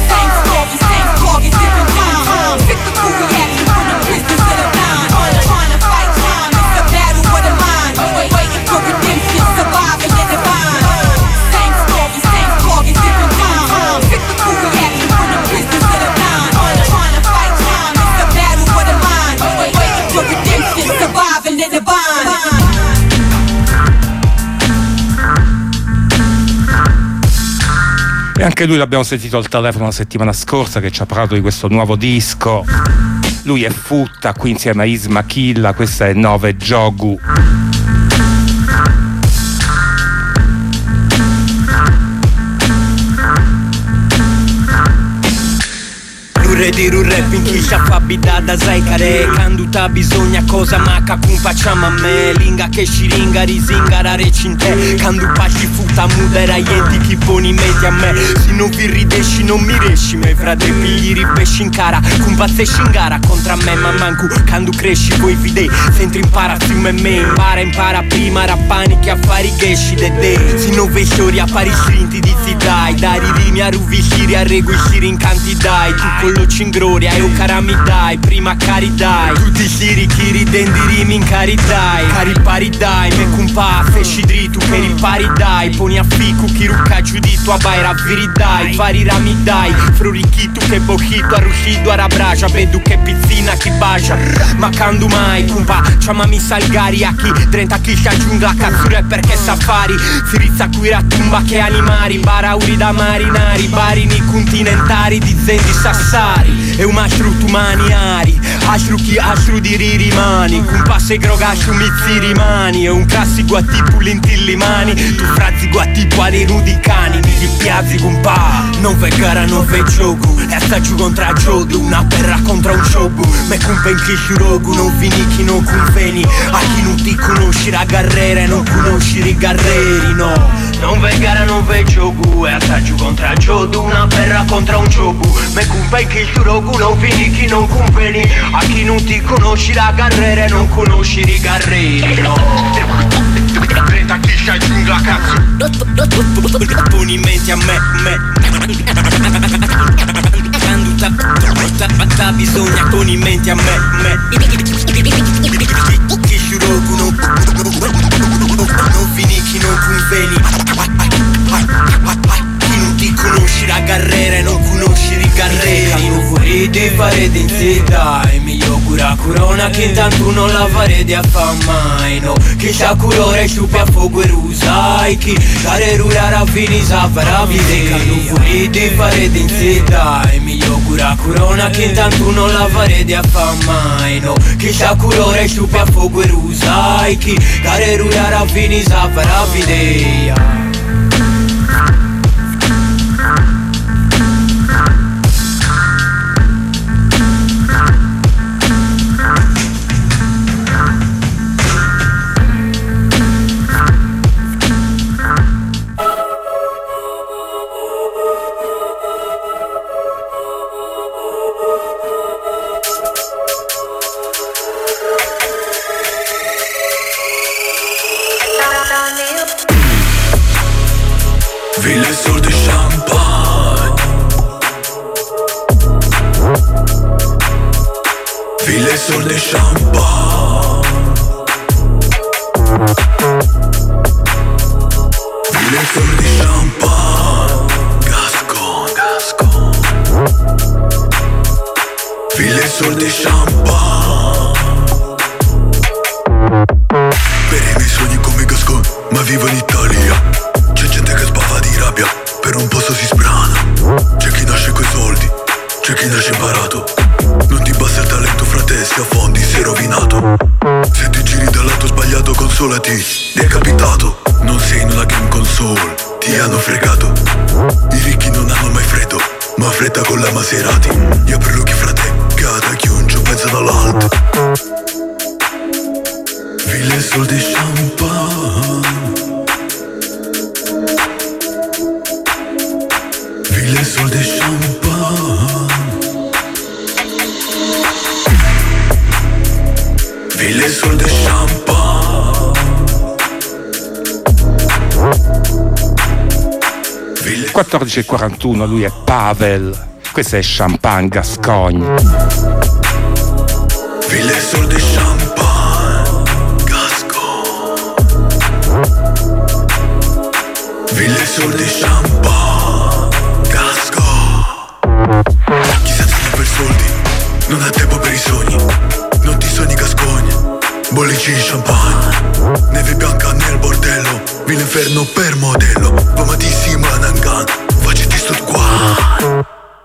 E anche lui l'abbiamo sentito al telefono la settimana scorsa che ci ha parlato di questo nuovo disco. Lui è Futta, qui insieme a Isma Killa, questa è 9 Jogu. Dire un rap in chi sa fa bidada sai care canduta bisogna cosa maca cum facciamo a me linga che shiringa risinga la recinte candu pasci futa mudera ienti chi poni meti a me se non vi ridesci non mi resci me frate pigli ripesci in cara cum pazzesci in gara contra me ma mancu candu cresci poi videi sentri impara fiume me impara prima rappani che affari gesci de se non vesci ori appari strinti di si dai dari rimi a ruvisciri a reguisciri in canti dai tu con lo cingloria e o carami dai prima cari dai tutti siri chi ridendi rimi in cari dai cari pari dai me cumpa fesci dritu che ripari dai poni a ficu chi rucca giudito a baira viri dai vari rami dai frurichitu che bochito a ruscido a rabracia vedu che pizzina chi bacia ma candu mai cumpa ciamami salgari a chi 30 chi si aggiunga cazzure perché safari si rizza qui ratumba che animari barauri da marinari barini continentari di zendi sassari e un mastru tu maniari astru chi astru di rimani cum passe grogasciu mizzi rimani e un classi guatti pulintilli mani tu frazzi guatti quali rudi cani mi dispiazzi cum pa non ve gara non ve gioco e sta giù contra giodu una perra contra un showbu me cum penchi shurogu non finichi non conveni a chi non ti conosci la carriera e non conosci i guerrieri no non ve gara non ve gioco e sta giù contra giodu una perra contra un showbu me cum penchi shurogu non finichi non conveni a chi non ti conosci la carriera e non conosci i guerrieri no 30 chi si aggiunga cazzo poni in mente a me quando bisogna poni in mente a me chi shurogu non finichi non conveni chi non ti conosci la carriera e non conosci i guerrieri non vorrei di fare di dai mi augura corona che intanto non la farete a fa mai no che c'ha colore sciupi a fuoco e rusai chi dare rura raffini sa farà vide non vorrei di fare di dai mi augura corona che intanto non la farete a fa mai no che c'ha colore sciupi a fuoco e rusai chi dare rura raffini sa farà vide Ville sur de champagne Ville sur de champagne Ville sur de champagne Gascon Ville sur de champagne Per i miei sogni come Gascon ma vivo in Italia c'è gente che sbava di rabbia, per un posto si sbrana. C'è chi nasce coi soldi, c'è chi nasce imparato. solo a te, decapitato. Non sei in una game console, ti hanno fregato. I ricchi non hanno mai freddo, ma fretta con la Maserati. Io per Lucky frate, cada chiuncio pensa dall'alto. Ville sol di champagne, ville sol di champagne, ville sol di champagne. 14:41, lui è Pavel, questo è Champagne Gascogne. Ville sol di champagne, Gascogne. Ville sol di champagne, Gascogne. Chi sa tutto per soldi, non ha tempo per i sogni. Non ti sogni Gascogne, bollicci di champagne. Neve bianca nel bordello, vi l'inferno per modello. Pomatissima Nangan, faciti sto qua.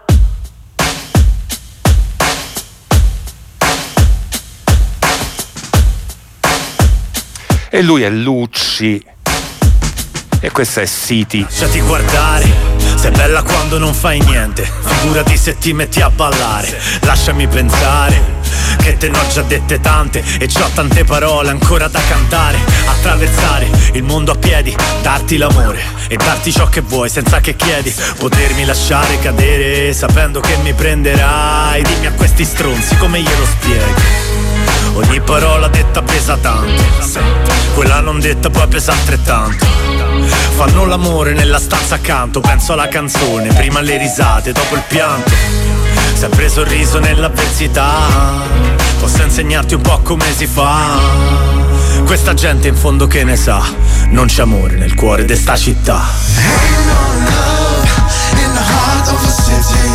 E lui è Lucci. E questa è City. Lasciati guardare, sei bella quando non fai niente. Figurati se ti metti a ballare. Lasciami pensare che te ne ho già dette tante e c'ho tante parole ancora da cantare. Attraversare il mondo a piedi, darti l'amore e darti ciò che vuoi senza che chiedi. Potermi lasciare cadere sapendo che mi prenderai. Dimmi a questi stronzi come glielo spiego. Ogni parola detta pesa tanto, quella non detta poi pesa altrettanto. Fanno l'amore nella stanza accanto, penso alla canzone, prima le risate, dopo il pianto. Sempre sorriso nell'avversità, posso insegnarti un po' come si fa. Questa gente in fondo che ne sa, non c'è amore nel cuore di sta città. Ain't no love in the heart of a city.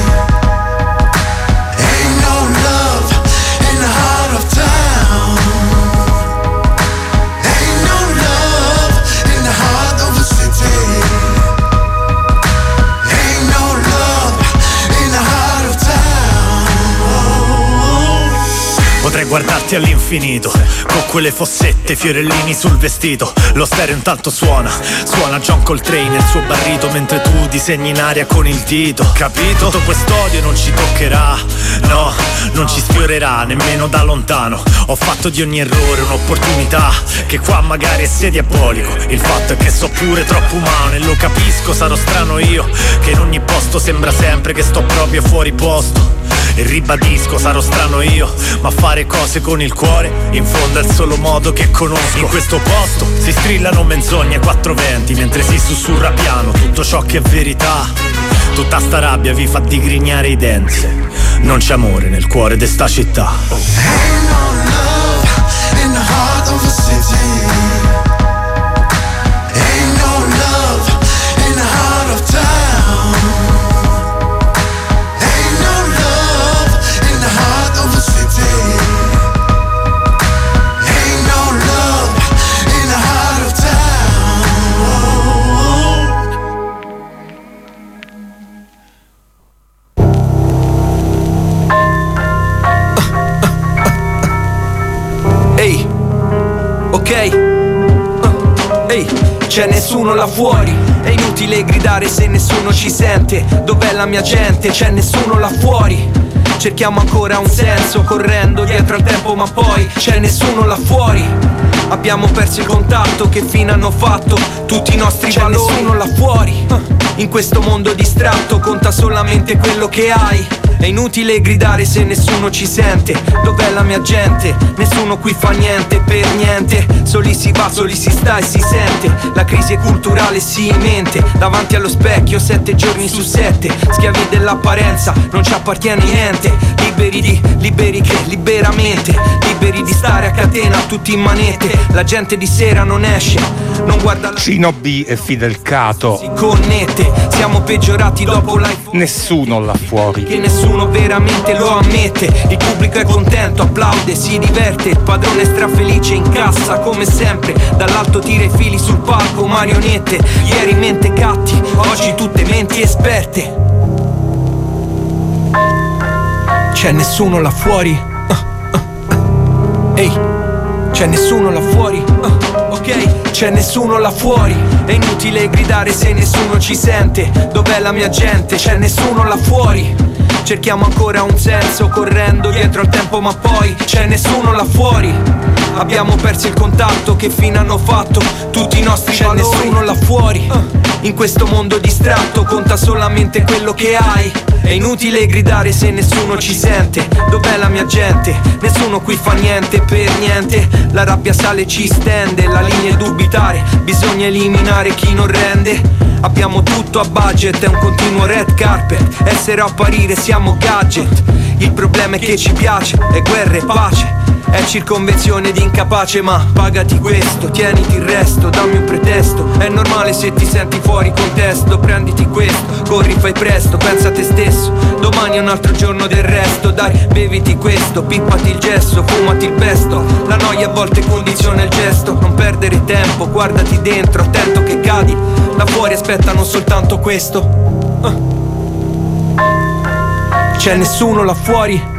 Ain't no love in the heart of town. Ain't no love in the heart of a city. Ain't no love in the heart of town. Potrei guardarti all'infinito, con quelle fossette, fiorellini sul vestito. Lo stereo intanto suona John Coltrane nel suo barrito, mentre tu disegni in aria con il dito. Capito? Tutto quest'odio non ci toccherà, no, non ci sfiorerà nemmeno da lontano. Ho fatto di ogni errore un'opportunità, che qua magari è sia diabolico. Il fatto è che so pure troppo umano e lo capisco, sarò strano io, che in ogni posto sembra sempre che sto proprio fuori posto. E ribadisco, sarò strano io, ma fare cose con il cuore in fondo è il solo modo che conosco. In questo posto si strillano menzogne 420, mentre si sussurra piano tutto ciò che è verità. Tutta sta rabbia vi fa digrignare i denti, non c'è amore nel cuore di sta città. Ain't no love in the heart of a city. Ain't no love in the heart of town. Ain't no love in the heart of a city. Ain't no love in the heart of town. Ehi, ok, ehi, c'è nessuno là fuori. È inutile gridare se nessuno ci sente. Dov'è la mia gente? C'è nessuno là fuori. Cerchiamo ancora un senso, correndo dietro al tempo, ma poi c'è nessuno là fuori. Abbiamo perso il contatto, che fine hanno fatto tutti i nostri valori? C'è nessuno là fuori. In questo mondo distratto conta solamente quello che hai. È inutile gridare se nessuno ci sente. Dov'è la mia gente? Nessuno qui fa niente per niente. Soli si va, soli si sta e si sente. La crisi è culturale, si mente. Davanti allo specchio 7 giorni su 7. Schiavi dell'apparenza, non ci appartiene niente. Liberi che liberamente. Liberi di stare a catena, tutti in manette. La gente di sera non esce, non guarda la... Cino B e Fidel Cato. Si connette, siamo peggiorati dopo l'iPhone. Nessuno là fuori. Che nessuno veramente lo ammette. Il pubblico è contento, applaude, si diverte. Il padrone è strafelice, incassa come sempre. Dall'alto tira i fili sul palco, marionette. Ieri mentecatti, oggi tutte menti esperte. C'è nessuno là fuori. Ehi, c'è nessuno là fuori, ok? C'è nessuno là fuori, è inutile gridare se nessuno ci sente. Dov'è la mia gente? C'è nessuno là fuori. Cerchiamo ancora un senso correndo dietro al tempo, ma poi c'è nessuno là fuori. Abbiamo perso il contatto, che fine hanno fatto tutti i nostri valori? C'è nessuno là fuori, in questo mondo distratto conta solamente quello che hai. È inutile gridare se nessuno ci sente. Dov'è la mia gente? Nessuno qui fa niente per niente. La rabbia sale e ci stende, la linea è dubitare, bisogna eliminare chi non rende. Abbiamo tutto a budget, è un continuo red carpet, essere o apparire siamo gadget. Il problema è che ci piace, è guerra e pace. È circonvenzione di incapace, ma pagati questo, tieniti il resto, dammi un pretesto. È normale se ti senti fuori contesto, prenditi questo, corri fai presto, pensa a te stesso. Domani è un altro giorno del resto, dai, beviti questo, pippati il gesso, fumati il pesto. La noia a volte condiziona il gesto, non perdere tempo, guardati dentro, attento che cadi. Là fuori aspettano soltanto questo. C'è nessuno là fuori.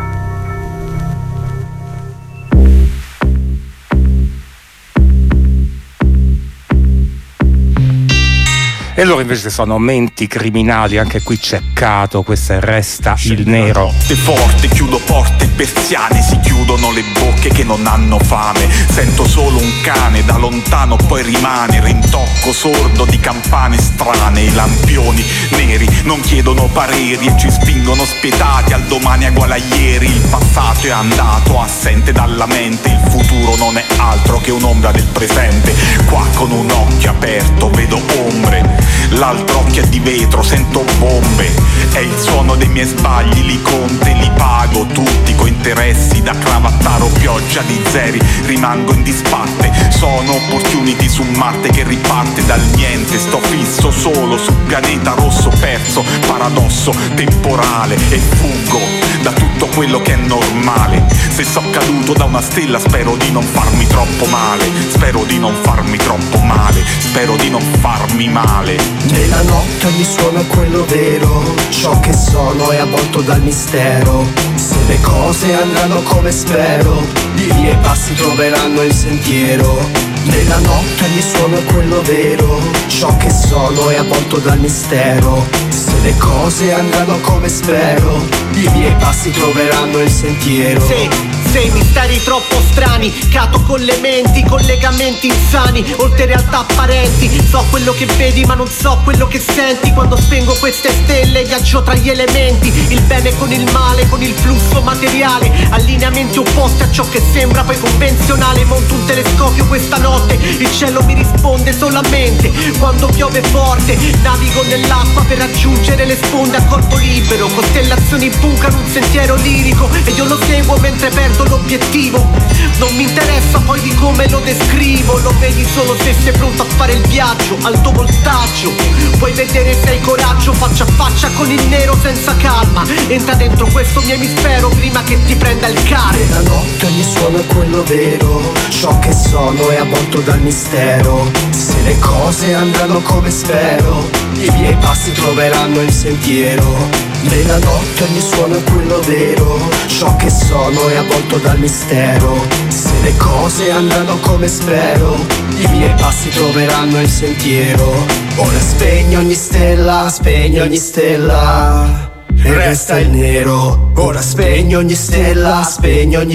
E loro invece sono menti criminali, anche qui c'è Cato, questa è Resta il Nero. Notte forte, chiudo porte persiane, si chiudono le bocche che non hanno fame. Sento solo un cane da lontano, poi rimane rintocco sordo di campane strane. I lampioni neri non chiedono pareri e ci spingono spietati al domani uguale a ieri. Il passato è andato, assente dalla mente, il futuro non è altro che un'ombra del presente. Qua con un occhio aperto vedo ombre, l'altro occhio è di vetro, sento bombe. È il suono dei miei sbagli, li conto e li pago tutti con interessi da cravattare o pioggia di zeri. Rimango in disparte, sono opportunity su Marte che riparte dal niente. Sto fisso solo sul pianeta rosso perso, paradosso temporale, e fuggo da tutto quello che è normale. Se so caduto da una stella spero di non farmi troppo male, spero di non farmi troppo male, spero di non farmi male. Nella notte ogni suono è quello vero, ciò che sono è avvolto dal mistero. Se le cose andranno come spero, i miei passi troveranno il sentiero. Nella notte ogni suono è quello vero, ciò che sono è avvolto dal mistero. Se le cose andranno come spero, i miei passi troveranno il sentiero. Sei misteri troppo strani, Cato con le menti, collegamenti insani, oltre realtà apparenti. So quello che vedi ma non so quello che senti. Quando spengo queste stelle viaggio tra gli elementi, il bene con il male, con il flusso materiale, allineamenti opposti a ciò che sembra poi convenzionale. Monto un telescopio questa notte, il cielo mi risponde solamente quando piove forte. Navigo nell'acqua per raggiungere le sponde a corpo libero, costellazioni bucano un sentiero lirico e io lo seguo mentre perdo l'obiettivo. Non mi interessa poi di come lo descrivo, lo vedi solo se sei pronto a fare il viaggio. Alto voltaggio, puoi vedere se hai coraggio, faccia a faccia con il nero senza calma. Entra dentro questo mio emisfero prima che ti prenda il cane. Nella notte ogni suono è quello vero, ciò che sono è avvolto dal mistero. Se le cose andranno come spero, i miei passi troveranno il sentiero. Nella notte ogni suono è quello vero, ciò che sono è avvolto dal mistero. Se le cose andranno come spero, i miei passi troveranno il sentiero. Ora spegni ogni stella, spegni ogni stella, e resta il nero. Ora spegni ogni stella, spegni ogni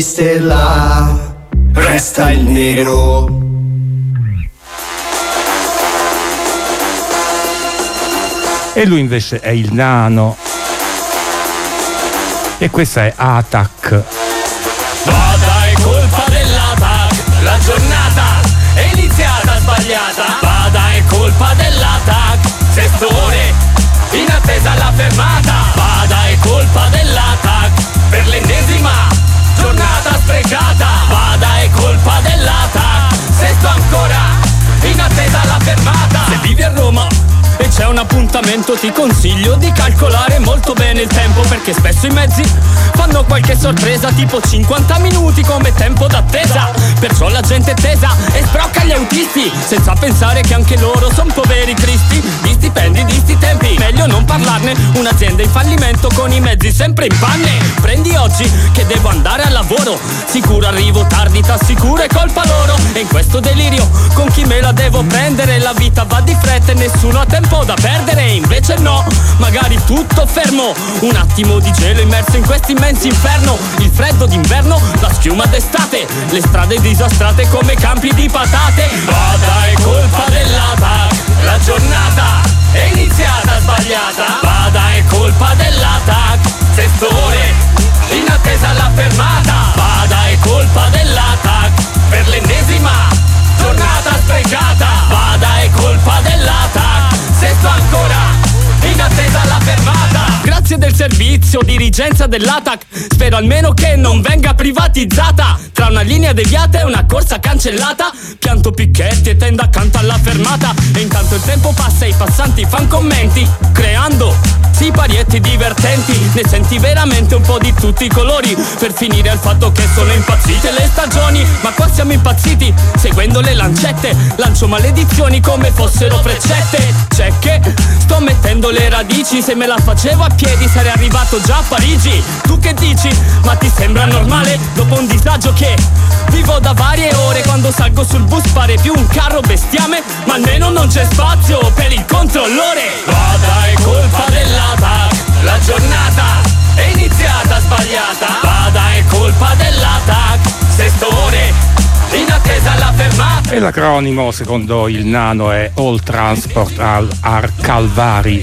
stella, resta il nero. E lui invece è il Nano, e questa è Attack. Vada è colpa dell'attack, la giornata è iniziata sbagliata. Vada è colpa dell'attack, sestore in attesa la fermata. Vada è colpa dell'attack, per l'ennesima giornata sprecata. Vada è colpa dell'attack, sesto ancora in attesa la fermata. Se vivi a Roma e c'è una punta appuntamento ti consiglio di calcolare molto bene il tempo, perché spesso i mezzi fanno qualche sorpresa, tipo 50 minuti come tempo d'attesa. Perciò la gente è tesa e sbrocca gli autisti, senza pensare che anche loro son poveri cristi. Di stipendi, di sti tempi, meglio non parlarne. Un'azienda in fallimento con i mezzi sempre in panne. Prendi oggi che devo andare al lavoro, sicuro arrivo tardi, t'assicuro è colpa loro. E in questo delirio con chi me la devo prendere? La vita va di fretta e nessuno ha tempo da perdere. Invece no, magari tutto fermo, un attimo di gelo immerso in questo immenso inferno. Il freddo d'inverno, la schiuma d'estate, le strade disastrate come campi di patate. Vada è colpa dell'ATAC, la giornata è iniziata sbagliata. Vada è colpa dell'ATAC, 6 ore in attesa alla fermata. Vada è colpa dell'ATAC, per l'ennesima giornata sprecata. Vada è colpa dell'ATAC, 6 ancora in attesa alla fermata. Grazie del servizio, dirigenza dell'ATAC, spero almeno che non venga privatizzata. Tra una linea deviata e una corsa cancellata, pianto picchetti e tenda accanto alla fermata. E intanto il tempo passa e i passanti fan commenti, creando sì parietti divertenti. Ne senti veramente un po' di tutti i colori, per finire al fatto che sono impazzite le stagioni. Ma qua siamo impazziti, seguendo le lancette, lancio maledizioni come fossero freccette. C'è che sto mettendo le radici, se me la facevo a piedi sarei arrivato già a Parigi. Tu che dici? Ma ti sembra normale? Dopo un disagio che vivo da varie ore, quando salgo sul bus pare più un carro bestiame, ma almeno non c'è spazio per il controllore. Vada è colpa dell'ATAC, la giornata è iniziata sbagliata. Vada è colpa dell'ATAC, 6 ore in attesa alla fermata. E l'acronimo secondo il Nano è All Transport al Calvari.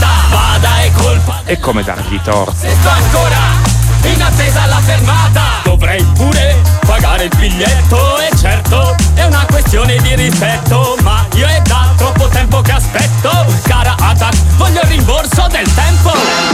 Vada è colpa. E come dargli torto? 6 ancora in attesa alla fermata. Dovrei pure pagare il biglietto, e certo è una questione di rispetto, ma io è da troppo tempo che aspetto. Cara ATAC, voglio il rimborso del tempo.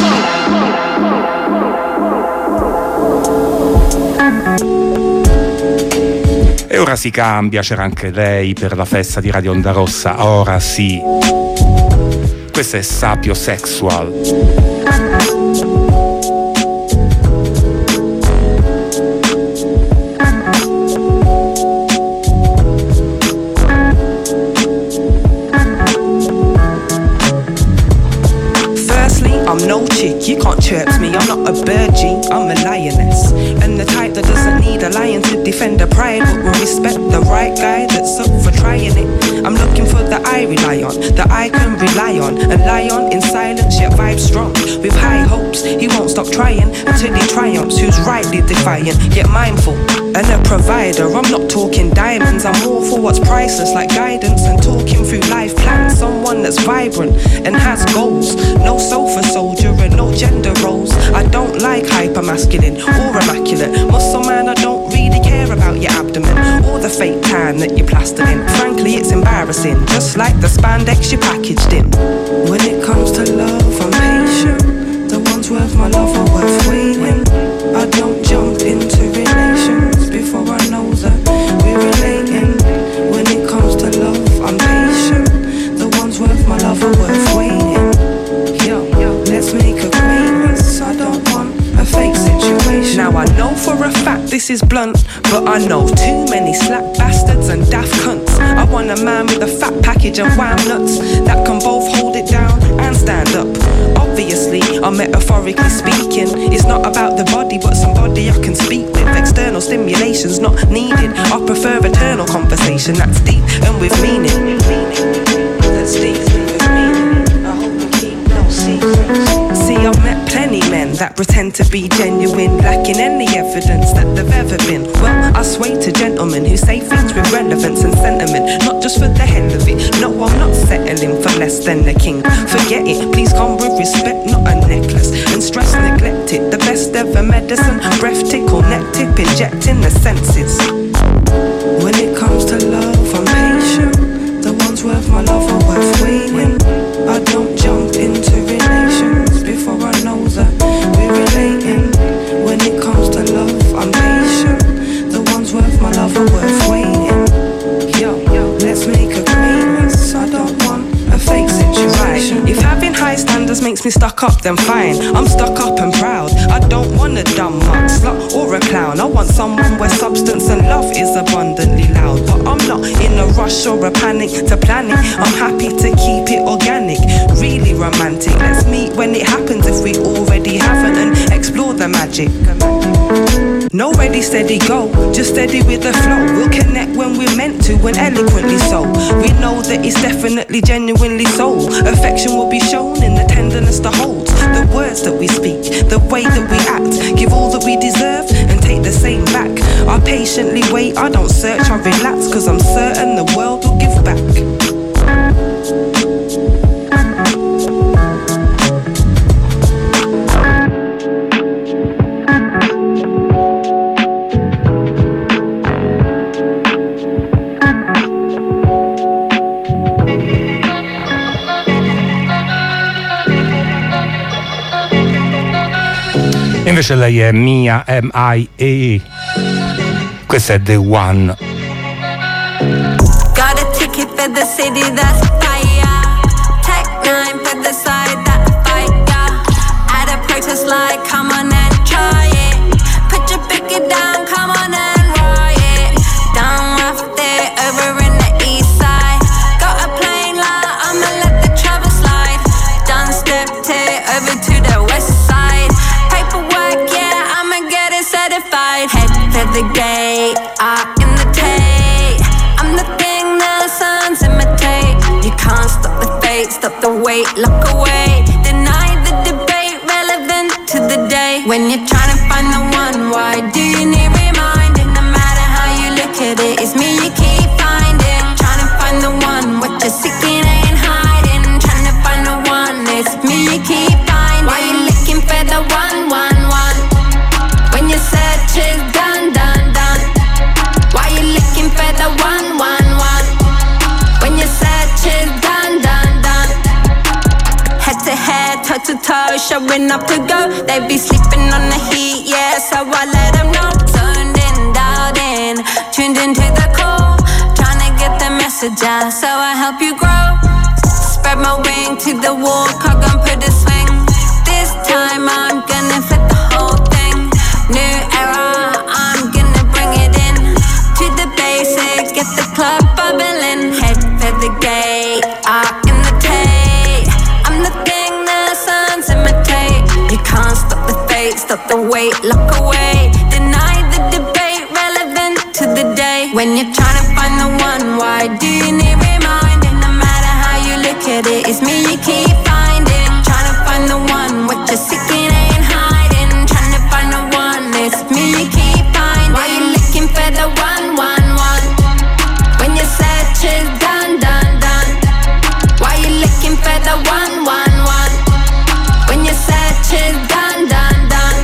E ora si cambia, c'era anche lei per la festa di Radio Onda Rossa, ora sì. Questo è Sapio Sexual. I'm no chick, you can't chirp me, I'm not a bird G, I'm a lioness. And the type that doesn't need a lion to defend her pride, but will respect the right guy that's up for trying it. I'm looking for the I rely on, that I can rely on, and lie on in silence yet vibe strong. With high hopes, he won't stop trying until he triumphs, who's rightly defiant, yet mindful. And a provider, I'm not talking diamonds, I'm all for what's priceless like guidance and talking through life plans. Someone that's vibrant and has goals, no sofa soldier and no gender roles. I don't like hyper-masculine or immaculate muscle man, I don't really care about your abdomen or the fake tan that you plastered in. Frankly, it's embarrassing, just like the spandex you packaged in. When it comes to love, I'm patient. The ones worth my love are worth waiting. I don't jump into relations before I know that we're relating. When it comes to love, I'm patient. The ones worth my love are worth waiting. Yo, let's make acquaintance. I don't want a fake situation. Now I know for a fact this is blunt, but I know too many slack bastards and daft cunts. I want a man with a fat package and wham nuts that can both hold it down and stand up. Obviously, I'm metaphorically speaking. It's not about the body, but somebody I can speak with. External stimulation's not needed. I prefer eternal conversation that's deep and with meaning. That's deep with meaning. I hope we keep no secrets. See, I've met plenty men that pretend to be genuine, lacking any evidence that they've ever been. Well, I sway to gentlemen who say things with relevance and sentiment, not just for the hell of it. No, I'm not settling for less than the king. Forget it, please come with respect, not a necklace. And stress neglected, the best ever medicine. Breath tickle, neck tip, injecting the senses. When it comes to love, I'm patient. The ones worth my love are worth waiting. I don't jump into relations before I know that we're relating. When it comes to love, I'm patient. The ones worth my love are worth waiting. Yo, let's make acquaintance. I don't want a fake situation. If having makes me stuck up, then fine. I'm stuck up and proud. I don't want a dumb mug, slut or a clown. I want someone where substance and love is abundantly loud. But I'm not in a rush or a panic to plan it. I'm happy to keep it organic, really romantic. Let's meet when it happens if we already haven't, and explore the magic. No ready, steady, go, just steady with the flow. We'll connect when we're meant to, and eloquently so. We know that it's definitely genuinely so. Affection will be shown in the tenderness that holds the words that we speak, the way that we act. Give all that we deserve and take the same back. I patiently wait, I don't search, I relax, cause I'm certain the world will give back. Invece lei è Mia, M.I.A. Questa è The One. Got a ticket for the city that's fire. Tech 9 for the side that fire. At a protest like, come on and try it. Put your picket down, come on and riot. Down rough there, over in the east side. Got a plane like, I'ma let the travel slide. Done stepped it over to the west side. Paperwork, yeah, I'ma get it certified. Head to the gate, in the tape. I'm the thing the suns imitate. You can't stop the fate, stop the wait, look away. Deny the debate, relevant to the day. When you're trying to find the one, why do you need reminding? No matter how you look at it, it's me you keep finding. Trying to find the one, what you're seeking ain't hiding. Trying to find the one, it's me you keep finding. Why you looking for the one, one, one? When your search is done, done, done. Why you looking for the one, one, one? When your search is done, done, done. Head to head, toe to toe, showing up to go. They be sleeping on the heat, yeah, so I let them know. Turned in, dialed in, tuned into the call. Trying to get the message out, so I help you grow. Spread my wing to the wall, cog and put a swing. This time I'm gonna fit the whole thing. New era, I'm gonna bring it in. To the basics, get the club bubbling. Head for the gate, in the tape. I'm the thing the suns imitate. You can't stop the fate, stop the wait, look away. Deny the debate, relevant to the day. When you're trying to find the one, why do you need reminding? No matter how you look at it, it's me you keep finding. Trying to find the one, what you're seeking ain't hiding. Trying to find the one, it's me you keep finding. Why you looking for the one, one, one? When your search is done, done, done. Why you looking for the one, one, one? When your search is done, done, done.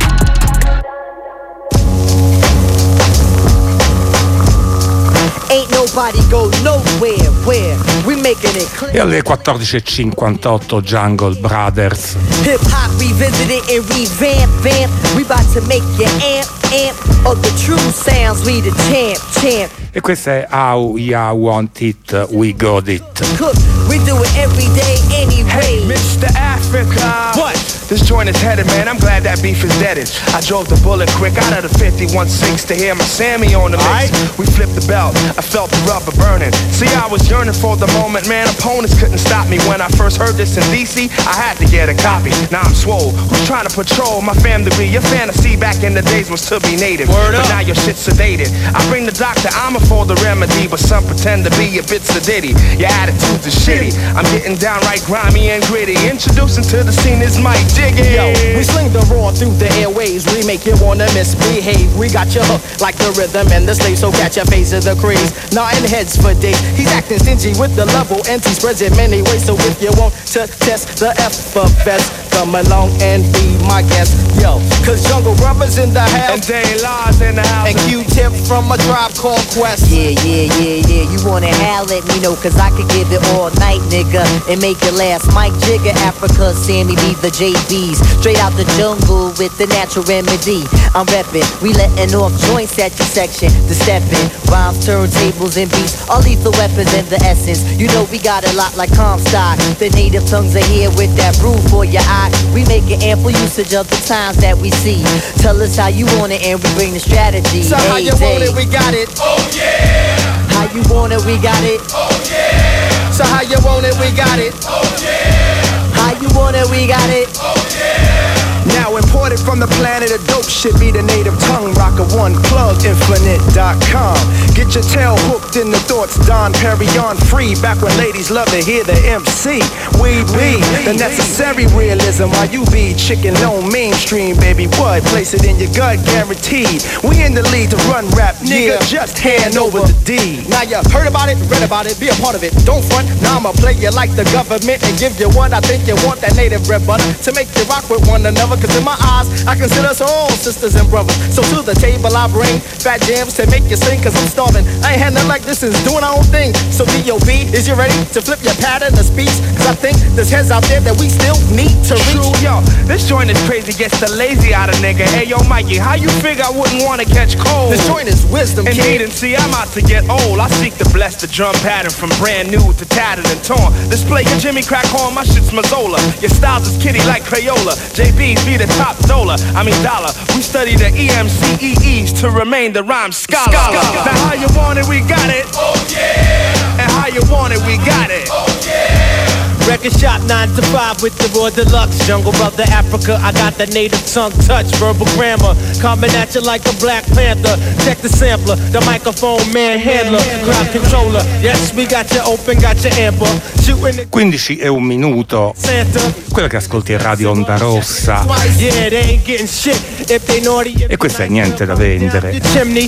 Ain't nobody go nowhere, where we making it clear. E alle 14.58 Jungle Brothers. Hip hop revisited and revamp, vamp. We about to make you amp of the true sounds. We the champ. E questa è How Ya Want It, We Got It. Cook, we do it every day anyway. Hey, Mr. Africa. What? This joint is headed, man. I'm glad that beef is deaded. I drove the bullet quick out of the 51.6 to hear my Sammy on the mix. We flipped the belt. I felt the rubber burning. See, I was yearning for the moment, man. Opponents couldn't stop me. When I first heard this in DC, I had to get a copy. Now I'm swole. Who's trying to patrol my fam degree? Your fantasy back in the days was to be native. Word up. But now your shit's sedated. I bring the doctor, I'm for the remedy, but some pretend to be a bit sedity. Your attitudes is shitty. I'm getting downright grimy and gritty. Introducing to the scene is Mike Jiggy. Yo, we sling the raw through the airwaves. We make you wanna misbehave. We got you hooked like the rhythm and the slave, so catch a phase of the craze. Nodding heads for days. He's acting stingy with the level and he spreads it many ways. So if you want to test the F for best, come along and be my guest. Yo, cause Jungle Brothers in the house. And Dane Lars in the house. And Q-Tip from a Tribe Called Quest. Yeah. You want it, how? Let me know, cause I could give it all night, nigga. And make it last. Mike Jigger, Africa, Sammy B, the JBs. Straight out the jungle with the natural remedy. I'm reppin', we letting off joints at your section. The steppin', rhymes, turntables, and beats. All lethal weapons and the essence. You know we got a lot like Comstock. The native tongues are here with that brew for your eye. We making ample usage of the times that we see. Tell us how you want it and we bring the strategy. So how you want it, we got it. Oh yeah. How you want it, we got it. Oh yeah. So how you want it, we got it. Oh yeah. How you want it, we got it. Oh yeah. Now imported from the planet of dope shit, be the native tongue rocker, one plug, infinite.com. Get your tail hooked in the thoughts, Don Perry on free. Back when ladies love to hear the MC. We be the necessary realism while you be chicken on mainstream, baby. What? Place it in your gut, guaranteed. We in the lead to run rap, nigga. Yeah. Just hand over the D. Now you heard about it, read about it, be a part of it. Don't front, now I'ma play you like the government and give you what I think you want, that native bread butter, to make you rock with one another. Cause in my eyes, I consider us all sisters and brothers. So to the table I bring fat jams to make you sing, cause I'm starving. I ain't had nothing like this since doing our own thing. So D.O.B., is you ready to flip your pattern of speech? Cause I think there's heads out there that we still need to reach. True, yo, this joint is crazy, gets the lazy out of nigga. Hey, yo, Mikey, how you figure I wouldn't wanna catch cold? This joint is wisdom, kid. Indeed, and see, I'm out to get old. I seek to bless the drum pattern from brand new to tattered and torn. Display your Jimmy Crack horn, my shit's Mazzola. Your styles is kitty like Crayola. JB's be the top dollar. We study the EMCEEs to remain the rhyme scholar. Now how you want it, we got it. Oh yeah. And how you want it, we got it. Oh yeah. Record shop 9 to 5 with the Raw Deluxe. Jungle Brother Africa, I got the native tongue touch. Verbal grammar, coming at you like a Black Panther. Check the sampler, the microphone man handler, crowd controller. Yes, we got you open, got you amber. 15 e un minuto. Quello che ascolti è Radio Onda Rossa. E questo è Niente da vendere.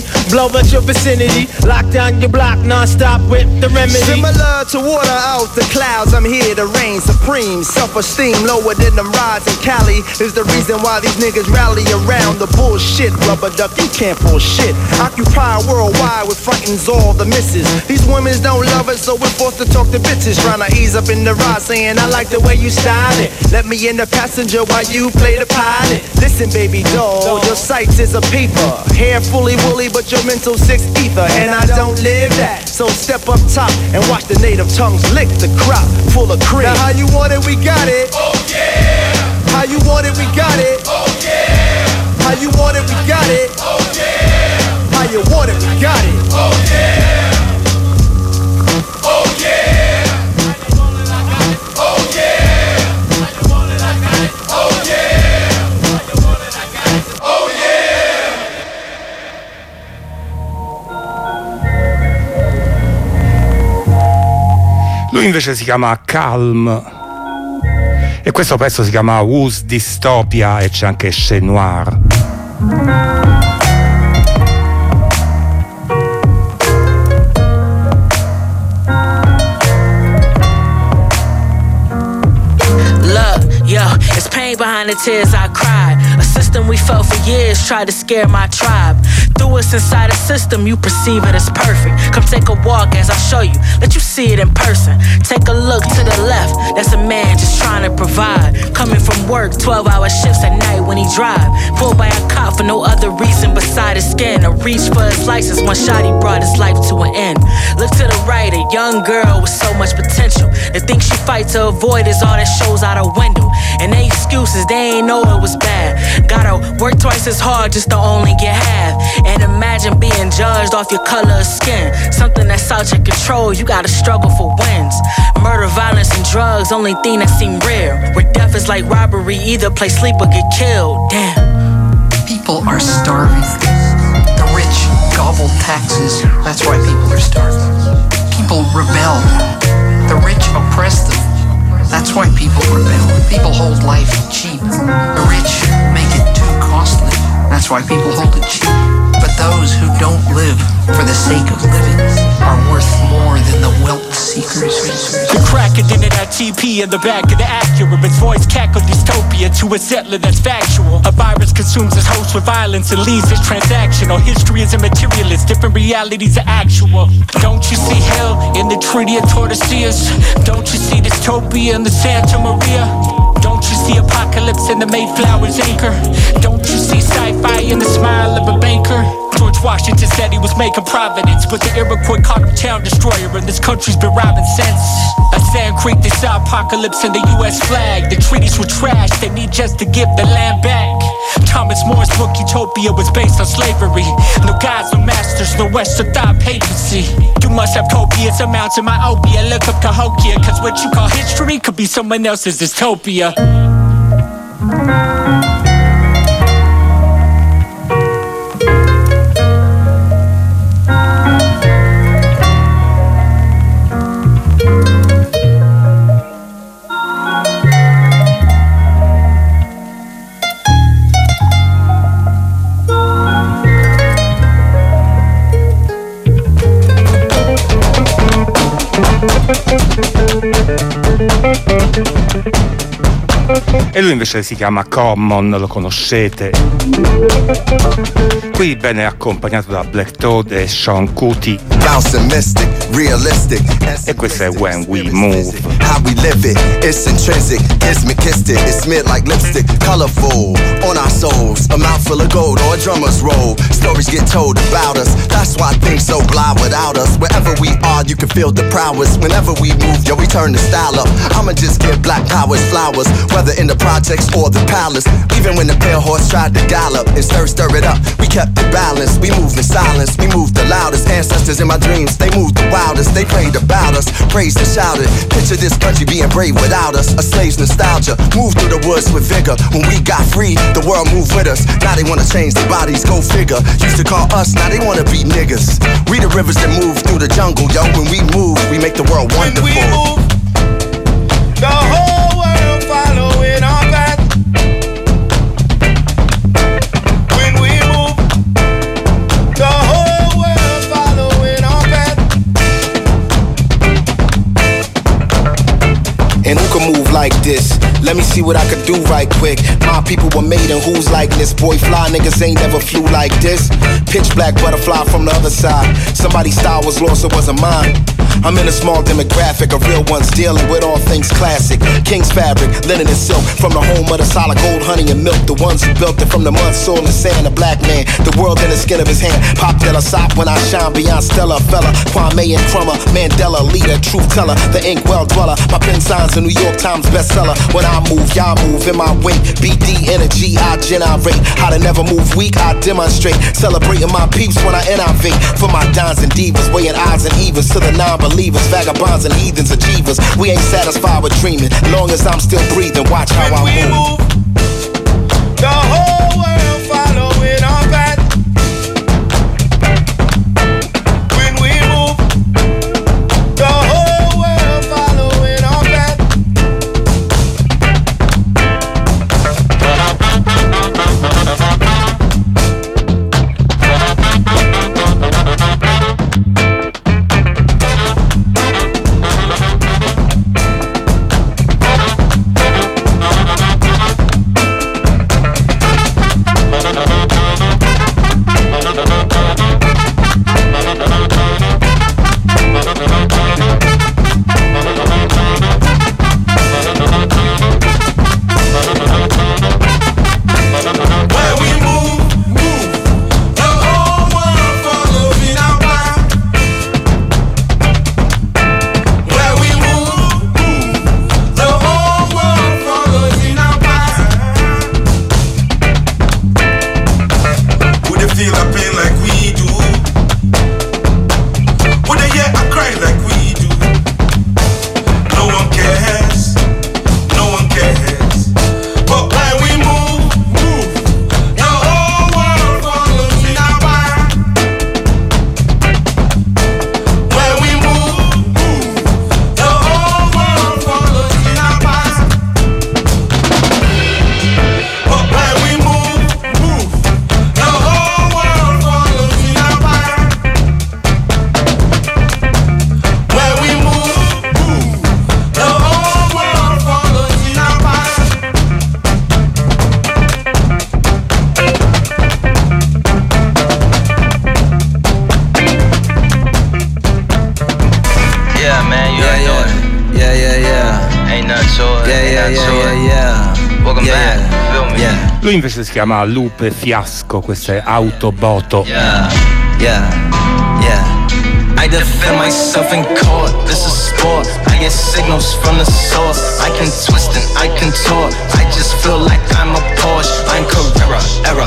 Similar to water out the clouds, I'm here to reign supreme. Self-esteem lower than them rides in Cali is the reason why these niggas rally around the bullshit. Rubber duck, you can't pull shit. Occupy worldwide with fightings all the misses. These women don't love it, so we're forced to talk to bitches. Trying to ease up in the ride, saying I like the way you style it. Let me in the passenger while you play the pilot. Listen, baby doll, your sights is a peeper. Hair fully woolly, but your mental six ether. And I don't live that, so step up top and watch the native tongues lick the crop full of cream. Now how you want it, we got it. Oh yeah. How you want it, we got it. Oh yeah. How you want it, we got it. Oh yeah. How you want it, we got it. Oh yeah. Oh yeah. Oh yeah. Oh yeah. Oh yeah. Lui invece si chiama Calm e questo pezzo si chiama Who's Dystopia e c'è anche Chez Noir. It's pain behind the tears I cried. A system we felt for years tried to scare my tribe. Threw us inside a system, you perceive it as perfect. Come take a walk as I show you, let you see it in person. Take a look to the left, that's a man just trying to provide. Coming from work, 12-hour shifts at night when he drive. Pulled by a cop for no other reason beside his skin. A reach for his license, one shot he brought his life to an end. Look to the right, a young girl with so much potential. The thing she fight to avoid is all that shows out her window. And they excuses, they ain't know it was bad. Gotta work twice as hard just to only get half. And imagine being judged off your color of skin. Something that's out your control, you gotta struggle for wins. Murder, violence, and drugs, only thing that seem real. Where death is like robbery, either play sleep or get killed. Damn. People are starving. The rich gobble taxes, that's why people are starving. People rebel. The rich oppress them. That's why people rebel. People hold life cheap. The rich make it too costly. That's why people hold it cheap. But those who don't live for the sake of living are worth more than the wealth seekers. The cracker did it at TP in the back of the Acura. His voice cackled dystopia to a settler that's factual. A virus consumes his host with violence and leaves it transactional. History is immaterialist, different realities are actual. Don't you see hell in the Treaty of Tordesillas? Don't you see dystopia in the Santa Maria? Don't you see apocalypse in the Mayflower's anchor? Don't you see sci-fi in the smile of a banker? George Washington said he was making Providence, but the Iroquois caught him town destroyer, and this country's been robbing since. At Sand Creek they saw apocalypse in the US flag. The treaties were trash, they need just to give the land back. Thomas More's book Utopia was based on slavery. No gods, no masters, no Western thought papacy. You must have copious amounts of myopia. Look up Cahokia, cause what you call history could be someone else's dystopia. E lui invece si chiama Common, lo conoscete. Qui bene accompagnato da Black Toad e Sean Kuti. E questo è When We Move. How we live it, it's intrinsic, kismet kissed it, it's smeared like lipstick, colorful on our souls, a mouthful of gold or a drummer's roll. Stories get told about us, that's why things so blah without us. Wherever we are, you can feel the prowess. Whenever we move, yo, we turn the style up. I'ma just give black powers flowers, whether in the projects or the palace. Even when the pale horse tried to gallop and stir it up, we kept it balanced. We moved in silence, we moved the loudest. Ancestors in my dreams, they moved the wildest. They prayed about us, praised and shouted. Picture this country being brave without us. A slave's nostalgia, moved through the woods with vigor. When we got free, the world moved with us. Now they wanna change their bodies, go figure. Used to call us, now they wanna be niggas. We the rivers that move through the jungle, yo. When we move, we make the world wonderful. When we move, the whole world following our path. When we move, the whole world following our path. And who can move like this? Let me see what I could do right quick. My people were made in whose likeness? Boy, fly niggas ain't never flew like this. Pitch black butterfly from the other side. Somebody's style was lost, it wasn't mine. I'm in a small demographic of real ones dealing with all things classic. King's fabric, linen and silk, from the home of the solid gold, honey and milk. The ones who built it from the mud, soil and sand. A black man, the world in the skin of his hand. Pop Della Sop when I shine beyond Stella. Fella, Kwame and Crummer, Mandela, leader, truth teller, the ink well dweller. My pen signs a New York Times bestseller. When I move, y'all move in my wake. BD energy, I generate. How to never move weak, I demonstrate. Celebrating my peeps when I innovate. For my dons and divas, weighing odds and evens to the non-believers, vagabonds and heathens, achievers. We ain't satisfied with dreaming. Long as I'm still breathing, watch how I move. The whole world following our path. When we move, the whole world following our path. come back, feel me? Lui invece si chiama Lupe Fiasco, questo è Autoboto. I defend myself in court, this is sport. I get signals from the source. I can twist and I can tort. I just feel like I'm a Porsche. I'm Carrera, error.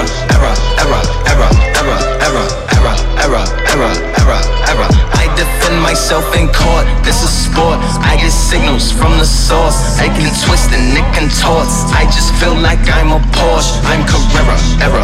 I defend myself in court, this is sport. I get signals from the source. I can twist and it contorts. I just feel like I'm a Porsche. I'm Carrera, error.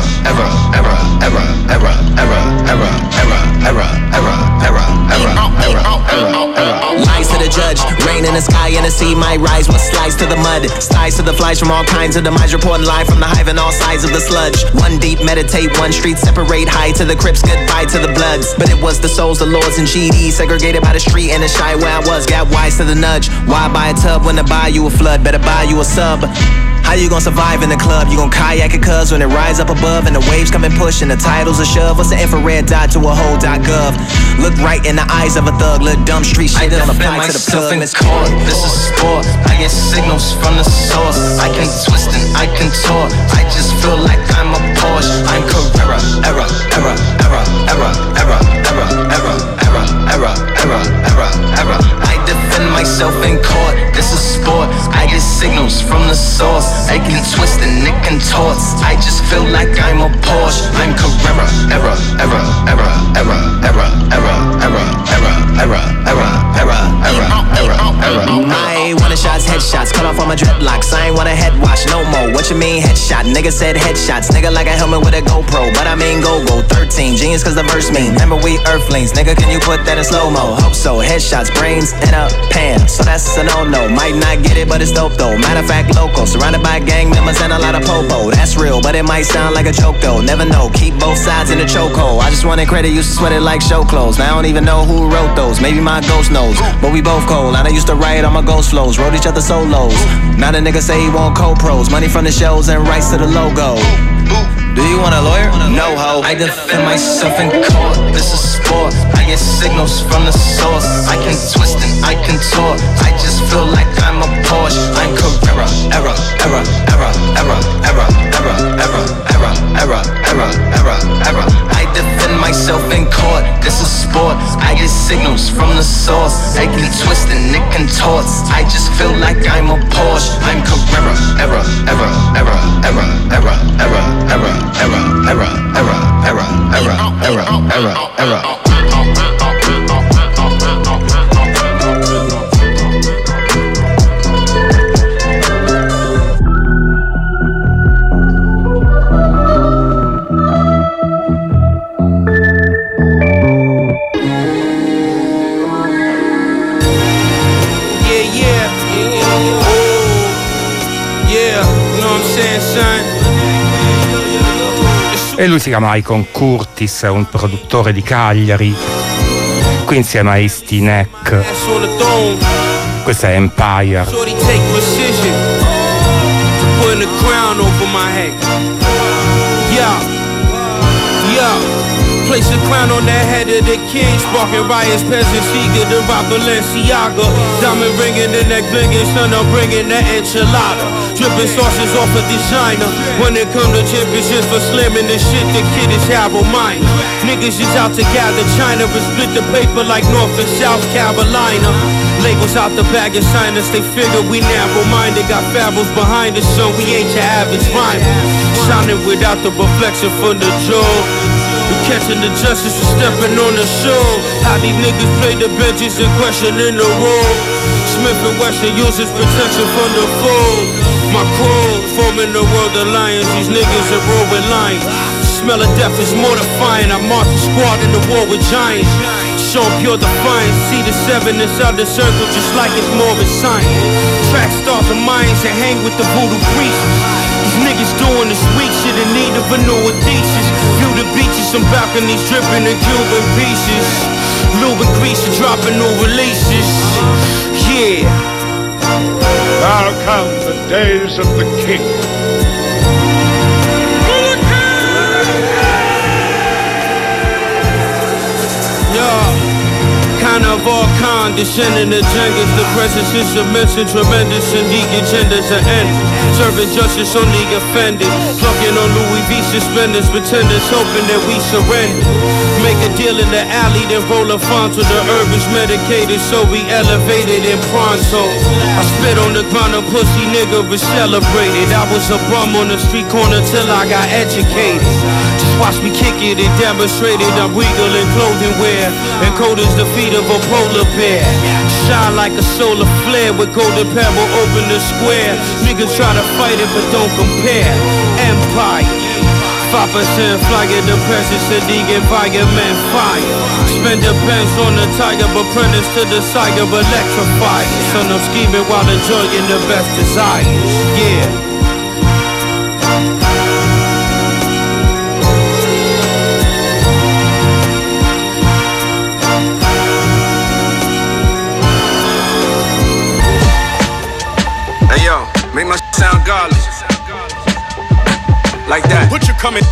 Lies to the judge, rain in the sky and the sea might rise. What slides to the mud, slides to the flies from all kinds of demise. Reporting live from the hive and all sides of the sludge. One deep, meditate, one street, separate. High to the Crips, goodbye to the Bloods. But it was the souls, the lords and GDs, segregated by the street and the shy where I was. Got wise to the nudge. Why buy a tub when to buy you a flood? Better buy you a sub. How you gon' survive in the club? You gon' kayak it cuz when it rise up above and the waves come and push and the titles a shove. What's the infrared dot to a whole.gov? Look right in the eyes of a thug, look dumb street shit don't apply to the plug. In court, this is sport. I get signals from the source. I can twist and I can tort. I just feel like I'm a Porsche. I'm Carrera, error. I defend myself in court, this is sport. I get signals from the source. I can twist and it contorts. I just feel like I'm a Porsche. I'm Carrera, error. I ain't wanna shots, headshots, cut off all my dreadlocks. I ain't wanna head wash no more. What you mean headshot? Nigga said headshots. Nigga like a helmet with a GoPro, but I mean go 13. Genius cause the verse mean. Remember we earthlings. Nigga, can you put that in slow-mo? Hope so. Headshots, brains in a pan. So that's a no-no. Might not get it, but it's dope though. Matter of fact, local. Surrounded by gang members and a lot of popo. That's real, but it might sound like a joke though. Never know. Keep both sides in the chokehold. I just wanted credit, used to sweat it like show clothes. Now I don't even know who wrote those. Maybe my ghost knows. But we both cold. And I used to write on my ghost flows. Wrote each other solos. Now the nigga say he want co-pros. Money from the shows and rights to the logo. Do you want a lawyer? No ho. I defend myself in court, this is sport. I get signals from the source. I can twist and I can tort. I just feel like I'm a Porsche. I'm Carrera, error. I defend myself in court, this is sport. I get signals from the source. I can twist and it contorts. I just feel like I'm a Porsche. I'm Carrera, error. E lui si chiama Icon Curtis, è un produttore di Cagliari, qui insieme a Hasty Neck. Questa è Empire. Place a crown on the head of the king, sparking riots, peasants eager to rob Balenciaga. Diamond ringing, the neck blinging, son, I'm bringing the enchilada. Dripping sauces off a designer. When it come to championships for slamming the shit, the kid is Harold Miner. Niggas is out to gather China and split the paper like North and South Carolina. Labels out the bag and signers, they figure we narrow-minded. Got pharaohs behind us, so we ain't your average rhymer. Shining without the reflection from the jaw. Catching the justice for stepping on the show. How these niggas play the benches and questioning the role. Smith and Wesson uses protection from the foe. My crew forming the world alliance. These niggas are rolling lions. Smell of death is mortifying. I march the squad in the war with giants. Show pure defiance. See the seven inside the circle just like it's more of a science. Track stars of minds and hang with the voodoo priests. These niggas doing this weak shit in need of a new Adidas. View the beaches, some balconies dripping in Cuban pieces. Lube and grease are dropping new releases. Yeah. Now come the days of the king. Yeah. Kind of all kinds. condescending agendas. The presence is immense and tremendous, and the agendas are ended. Serving justice on the offended, plucking on Louis V suspenders, pretenders hoping that we surrender. Make a deal in the alley, then roll a Fonto. The herb is medicated, so we elevated in pronto. I spit on the ground, a pussy nigga was celebrated. I was a bum on the street corner till I got educated. Just watch me kick it and demonstrate it. I'm regal in clothing wear, and cold as the feet of a polar bear. Shine like a solar flare with golden pebble open the square. Niggas try to fight it but don't compare. Empire 5% flyer, the presence of the environment fire. Spend the pens on the tiger, but apprentice to the sire, electrified. Son, I'm scheming while enjoying the best desires. Yeah. Hey yo, make my sound godly. Like that. Put your coming.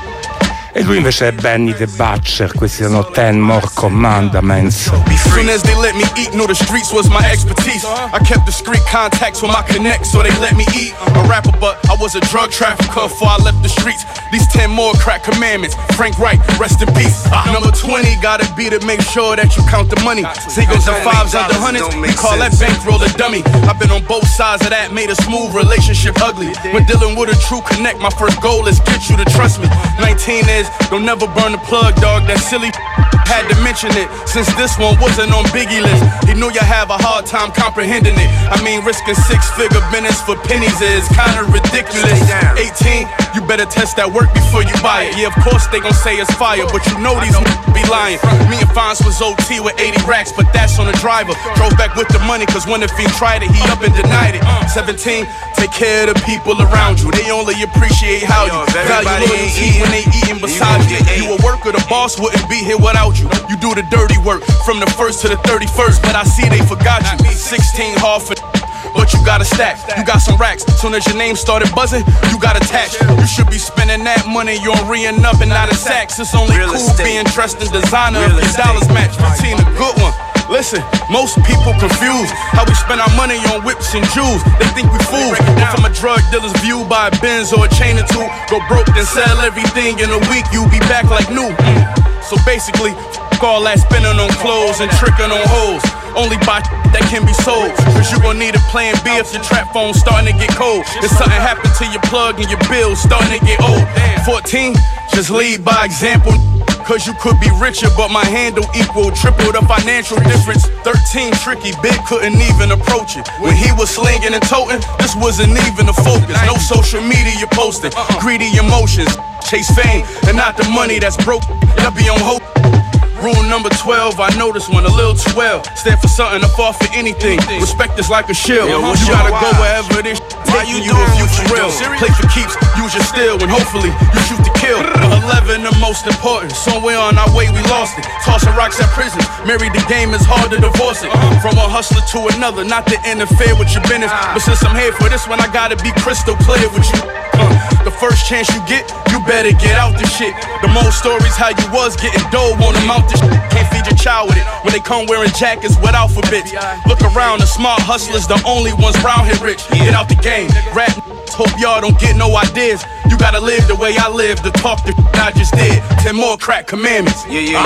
E lui invece è Benny the Butcher, questi sono 10 More Commandments. Soon as they let me eat, knew the streets was my expertise. I kept discreet contacts with my connects, so they let me eat. A rapper, but I was a drug trafficker before I left the streets. These 10 more crack commandments. Frank Wright, rest in peace. Number 20, gotta be to make sure that you count the money. Zeros and fives out the hundreds, we call that bankroll a dummy. I've been on both sides of that, made a smooth relationship ugly. When dealing with a true connect, my first goal is get you to trust me. 19 is, don't never burn the plug, dog, that's silly. Had to mention it, since this one wasn't on Biggie list. He knew you have a hard time comprehending it. I mean, risking 6-figure minutes for pennies is kinda ridiculous. 18, you better test that work before you buy it. Yeah, of course they gon' say it's fire, but you know these be lying. Me and Fonz was OT with 80 racks, but that's on the driver. Drove back with the money, cause when the fiend tried it, he up and denied it. 17, take care of the people around you. They only appreciate how you value loyalty when they eating beside you. You a worker, the boss wouldn't be here without you. You do the dirty work from the 1st to the 31st, but I see they forgot you. 16 hard for but you got a stack, you got some racks. Soon as your name started buzzing, you got attached. You should be spending that money on re-ing up and not in sacks. It's only cool being dressed in designer if your dollars match. Tina, good one. Listen, most people confused how we spend our money on whips and jewels. They think we fools. But from a drug dealer's view, buy a Benz or a chain or two, go broke then sell everything in a week, you be back like new. So basically, all that spending on clothes and tricking on hoes. Only buy that can be sold, cause you gon' need a plan B if your trap phone's starting to get cold. If something happened to your plug and your bills starting to get old. 14, just lead by example, cause you could be richer, but my handle equal triple the financial difference. 13, tricky, Big couldn't even approach it. When he was slinging and toting, this wasn't even a focus. No social media posting, greedy emotions, chase fame, and not the money that's broke. Y'all be on hope. Rule number 12, I know this one a little too well. Stand for something, or fall for anything. Respect is like a shield. You gotta go wherever this take you if you for real. Play for keeps, use your steel, and hopefully you shoot to kill. 11, the most important. Somewhere on our way we lost it. Tossing rocks at prisons. Married the game, it's hard to divorce it. From a hustler to another, not to interfere with your business. But since I'm here for this one, I gotta be crystal clear with you. The first chance you get, you better get out this shit. The most stories how you was getting dough on the mount this shit. Can't feed your child with it when they come wearing jackets with alphabets. Look around, the smart hustlers, the only ones round here rich. Get out the game, rap hope y'all don't get no ideas. You gotta live the way I live to talk the shit I just did. 10 more crack commandments. Yeah.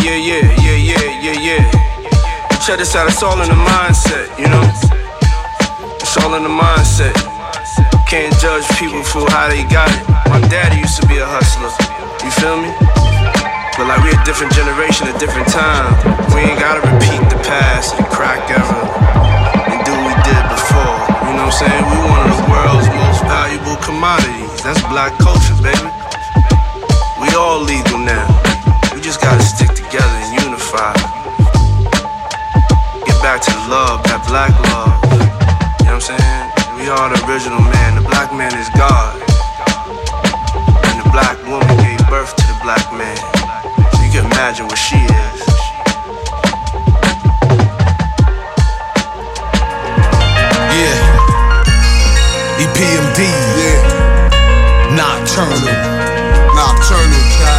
Check this out, it's all in the mindset, you know? It's all in the mindset. Can't judge people for how they got it. My daddy used to be a hustler, you feel me? But like we a different generation, a different time. We ain't gotta repeat the past, the crack era, and do what we did before. You know what I'm saying? We one of the world's most valuable commodities. That's black culture, baby. We all legal now. We just gotta stick together and unify. Get back to the love, that black love. You know what I'm saying? We are the original man. The black man is God. And the black woman gave birth to the black man. So you can imagine what she is. Yeah. EPMD. Yeah. Nocturnal cats.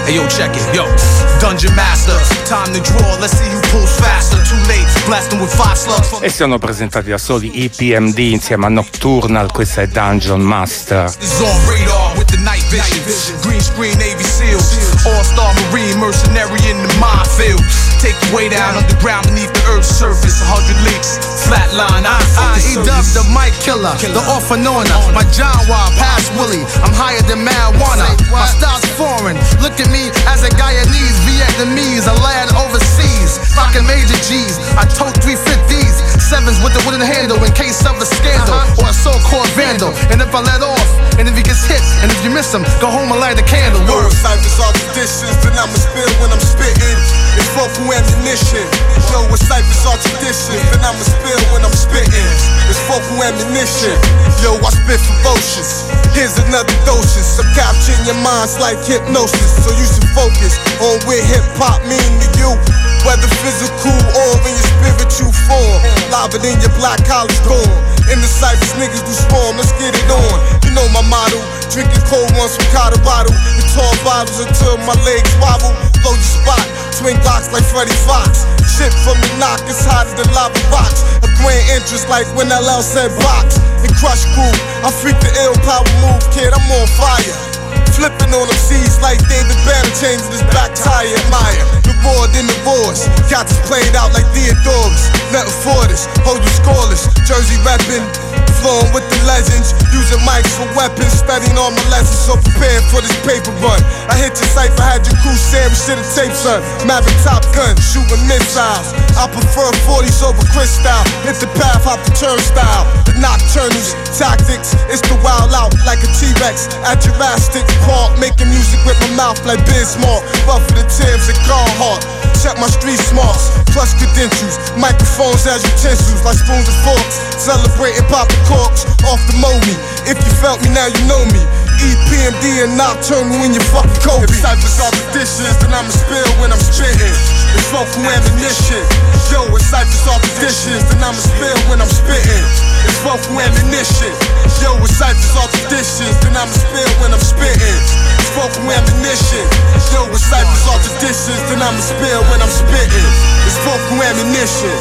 Hey yo, check it, yo. Dungeon Master, time to draw, let's see who pulls faster. Too late, blasting with 5 slugs. E sono presentati da soli EPMD insieme a Nocturnal, questa è Dungeon Master. Is on radar with the night vision. Green screen Navy SEALs, all-star Marine mercenary in the minefield. Take you way down underground beneath the earth's surface. 100 leagues, flatline. He dubbed the mic killer, the orphanona. My John Wild, past Willie. I'm higher than marijuana. My style's foreign. Look at me as a Guyanese, Vietnamese, a lad overseas. Rockin' major G's. I tote 350s, 7s with the wooden handle in case of a scandal or a so-called vandal. And if I let off, and if he gets hit, and if you miss him, go home and light a candle. Word ciphers are traditions, then I'ma spill when I'm spitting. It's vocal ammunition. Yo, with ciphers are traditions, then I'ma spill when I'm spitting. It's vocal ammunition. Yo, I spit ferocious. Here's another dosage. I'm capturing your minds like hypnosis. So you should focus on where hip-hop mean to you. Whether physical or in your spiritual form. Live it in your black college dorm. In the ciphers, niggas do swarm, let's get it on. You know my motto, drinking cold ones from Colorado. In tall bottles until my legs wobble. Blow your spot, twin Glocks like Freddie Fox. Shit from the knock, it's hotter than lava box. A grand interest like when LL said box. In Crush Groove, I freak the ill power move, kid, I'm on fire. Flipping on them seeds like David Banner, changing his back tire, admire. The board in the voice, cats is played out like Theodorus. Nothing for this, hold you scoreless. Jersey reppin', flowing with the legends. Using mics for weapons, studying all my lessons, so prepared for this paper run. I hit your cipher, had your crew saying we should've taped son. Maverick Top Gun, shooting missiles. I prefer 40s over Cristal. Hit the path, hop the turnstile. The nocturnals, tactics, it's the wild out like a T-Rex at Jurassic Park. Making music with my mouth like Bismarck. Buffalo the Timbs and Carhartt. Check my street smarts, plus credentials. Microphones as utensils, like spoons and forks. Celebrating popping corks off the Moby. If you felt me, now you know me. EPMD and Nocturnal in your fucking Kobe. If ciphers are traditions, then I'ma spill when I'm spitting. It's vocal ammunition. Yo, if ciphers are traditions, then I'ma spill when I'm spitting. It's vocal ammunition. Yo, if ciphers are traditions, then I'ma spill when I'm spitting. It's vocal ammunition. Yo, if ciphers are traditions, then I'ma spill when I'm spitting. It's vocal ammunition.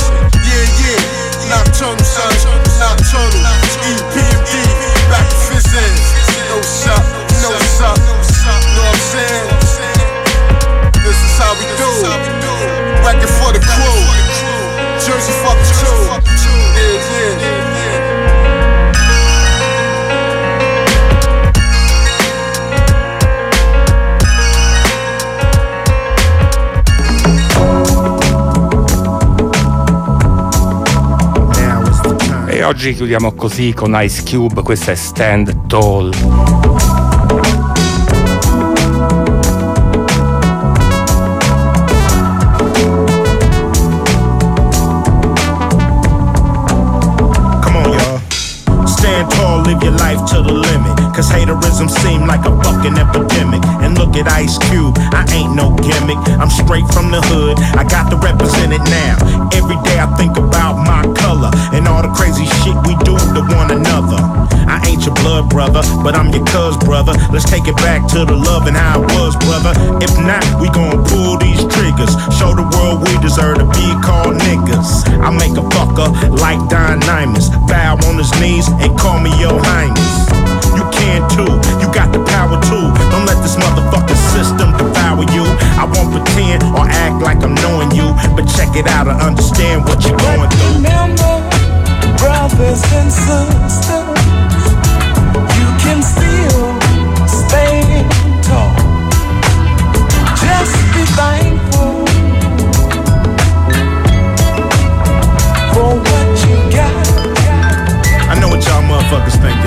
Yeah. Nocturnal, son. Nocturnal. EPMD. Back to physics. No shot, no shot. Know what I'm saying? This is how we do. Record for the crew. Jersey fuck the crew. Yeah. E oggi chiudiamo così con Ice Cube, questa è Stand Tall. Live your life to the limit, cause haterism seem like a fucking epidemic. And look at Ice Cube, I ain't no gimmick, I'm straight from the hood, I got to represent it now. Every day I think about my color and all the crazy shit we do to one another. I ain't your blood brother, but I'm your cuz brother. Let's take it back to the love and how it was, brother. If not, we gon' pull these triggers, show the world we deserve to be called niggas. I make a fucker like Don Nymus bow on his knees and call me your highness. You can too, you got the power too. Don't let this motherfucking system devour you. I won't pretend or act like I'm knowing you, but check it out and understand what you're going through. Remember, brothers and sisters, you can still stand tall. Just be thankful for what you got. I know what y'all motherfuckers thinking.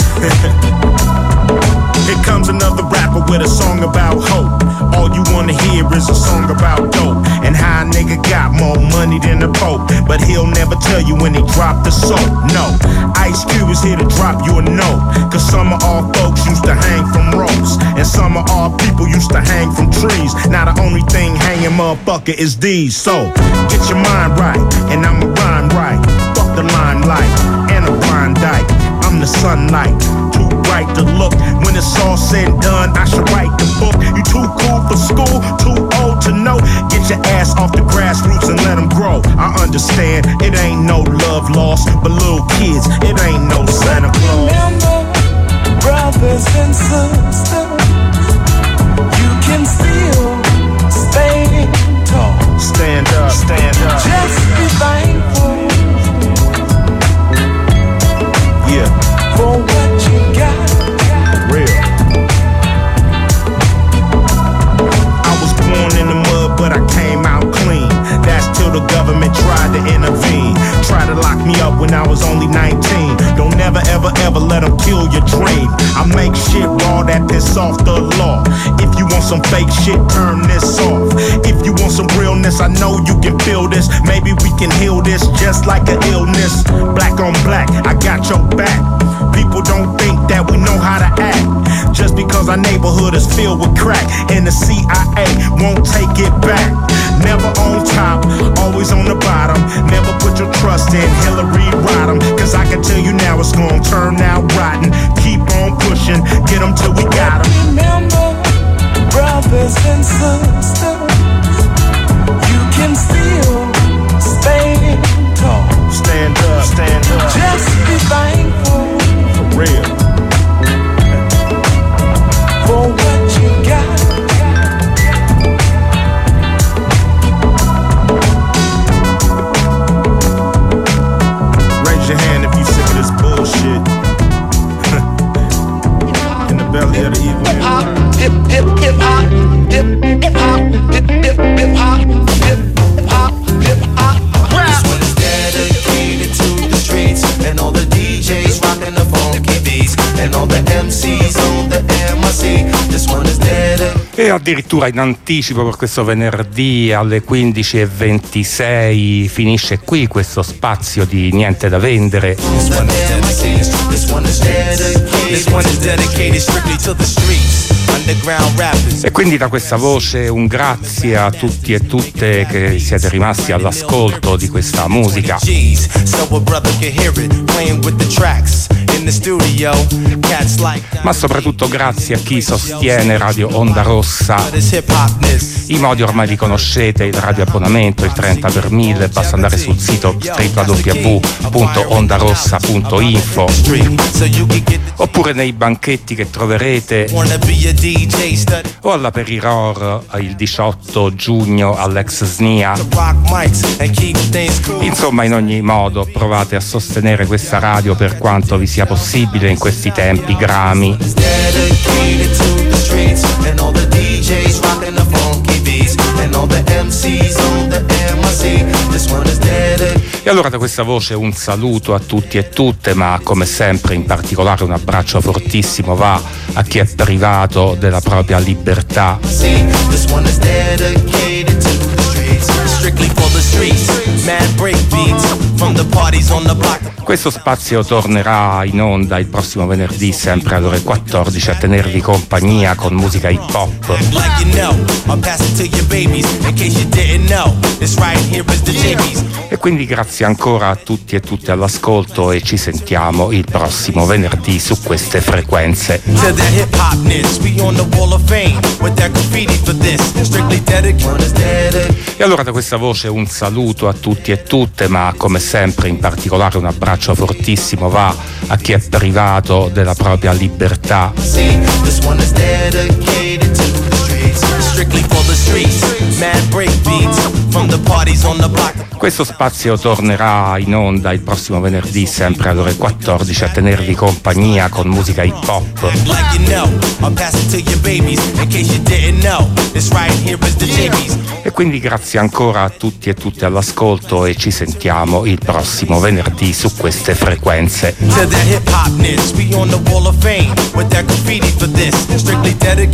Here comes another rapper with a song about hope. All you wanna hear is a song about dope and how a nigga got more money than the Pope, but he'll never tell you when he dropped the soap. No, Ice Cube is here to drop you a note, cause some of our folks used to hang from ropes, and some of our people used to hang from trees. Now the only thing hanging, motherfucker, is these. So get your mind right, and I'ma rhyme right. Fuck the limelight and a blind dyke. I'm the sunlight, too bright right to look. When it's all said and done, I should write the book. You too cool for school, too old to know. Get your ass off the grassroots and let them grow. I understand, it ain't no love lost, but little kids, it ain't no Santa Claus. Remember, brothers and sisters, you can still stand tall. Stand up, stand up. Just be thankful, yeah, for what you got. Real. I was born in the mud, but I came out clean. That's till the government tried to intervene. Tried to lock me up when I was only 19. Don't never ever ever let them kill your dream. I make shit raw that piss off the law. If you want some fake shit, turn this off. If you want some realness, I know you can feel this. Maybe we can heal this just like an illness. Black on black, I got your back. People don't think that we know how to act. Just because our neighborhood is filled with crack, and the CIA won't take it back. Never on top, always on the bottom. Never put your trust in Hillary Rodham, cause I can tell you now it's gonna turn out rotten. Keep on pushing, get them till we got them. Remember, brothers and sisters, you can still stand tall. Stand up, stand up. Just be thankful, for real, for what you got. Raise your hand if you sick of this bullshit. In the belly of the evil. Hip hop, hip hip hip hop, hip hip hop, hip hip hip hop, hip hop, hip hop. This one is dedicated to the streets and all the DJs rocking the funky beats and all the MCs on the MIC. This one is dedicated. E addirittura in anticipo per questo venerdì alle 15:26 finisce qui questo spazio di Niente da Vendere. This one is dedicated strictly to the streets. E quindi da questa voce un grazie a tutti e tutte che siete rimasti all'ascolto di questa musica. Ma soprattutto grazie a chi sostiene Radio Onda Rossa. I modi ormai li conoscete, il radioabbonamento, il 30 per 1000, basta andare sul sito www.ondarossa.info oppure nei banchetti che troverete o all'Aperiror il 18 giugno all'ex SNIA. Insomma, in ogni modo provate a sostenere questa radio per quanto vi sia possibile in questi tempi grami. E allora da questa voce un saluto a tutti e tutte, ma come sempre in particolare un abbraccio fortissimo va a chi è privato della propria libertà. Questo spazio tornerà in onda il prossimo venerdì sempre alle ore 14 a tenervi compagnia con musica hip hop. E quindi grazie ancora a tutti e tutte all'ascolto e ci sentiamo il prossimo venerdì su queste frequenze. E allora da questa voce un saluto a tutti e tutte, ma come sempre in particolare un abbraccio fortissimo va a chi è privato della propria libertà. Questo spazio tornerà in onda il prossimo venerdì sempre alle ore 14 a tenervi compagnia con musica hip hop. E quindi grazie ancora a tutti e tutte all'ascolto e ci sentiamo il prossimo venerdì su queste frequenze.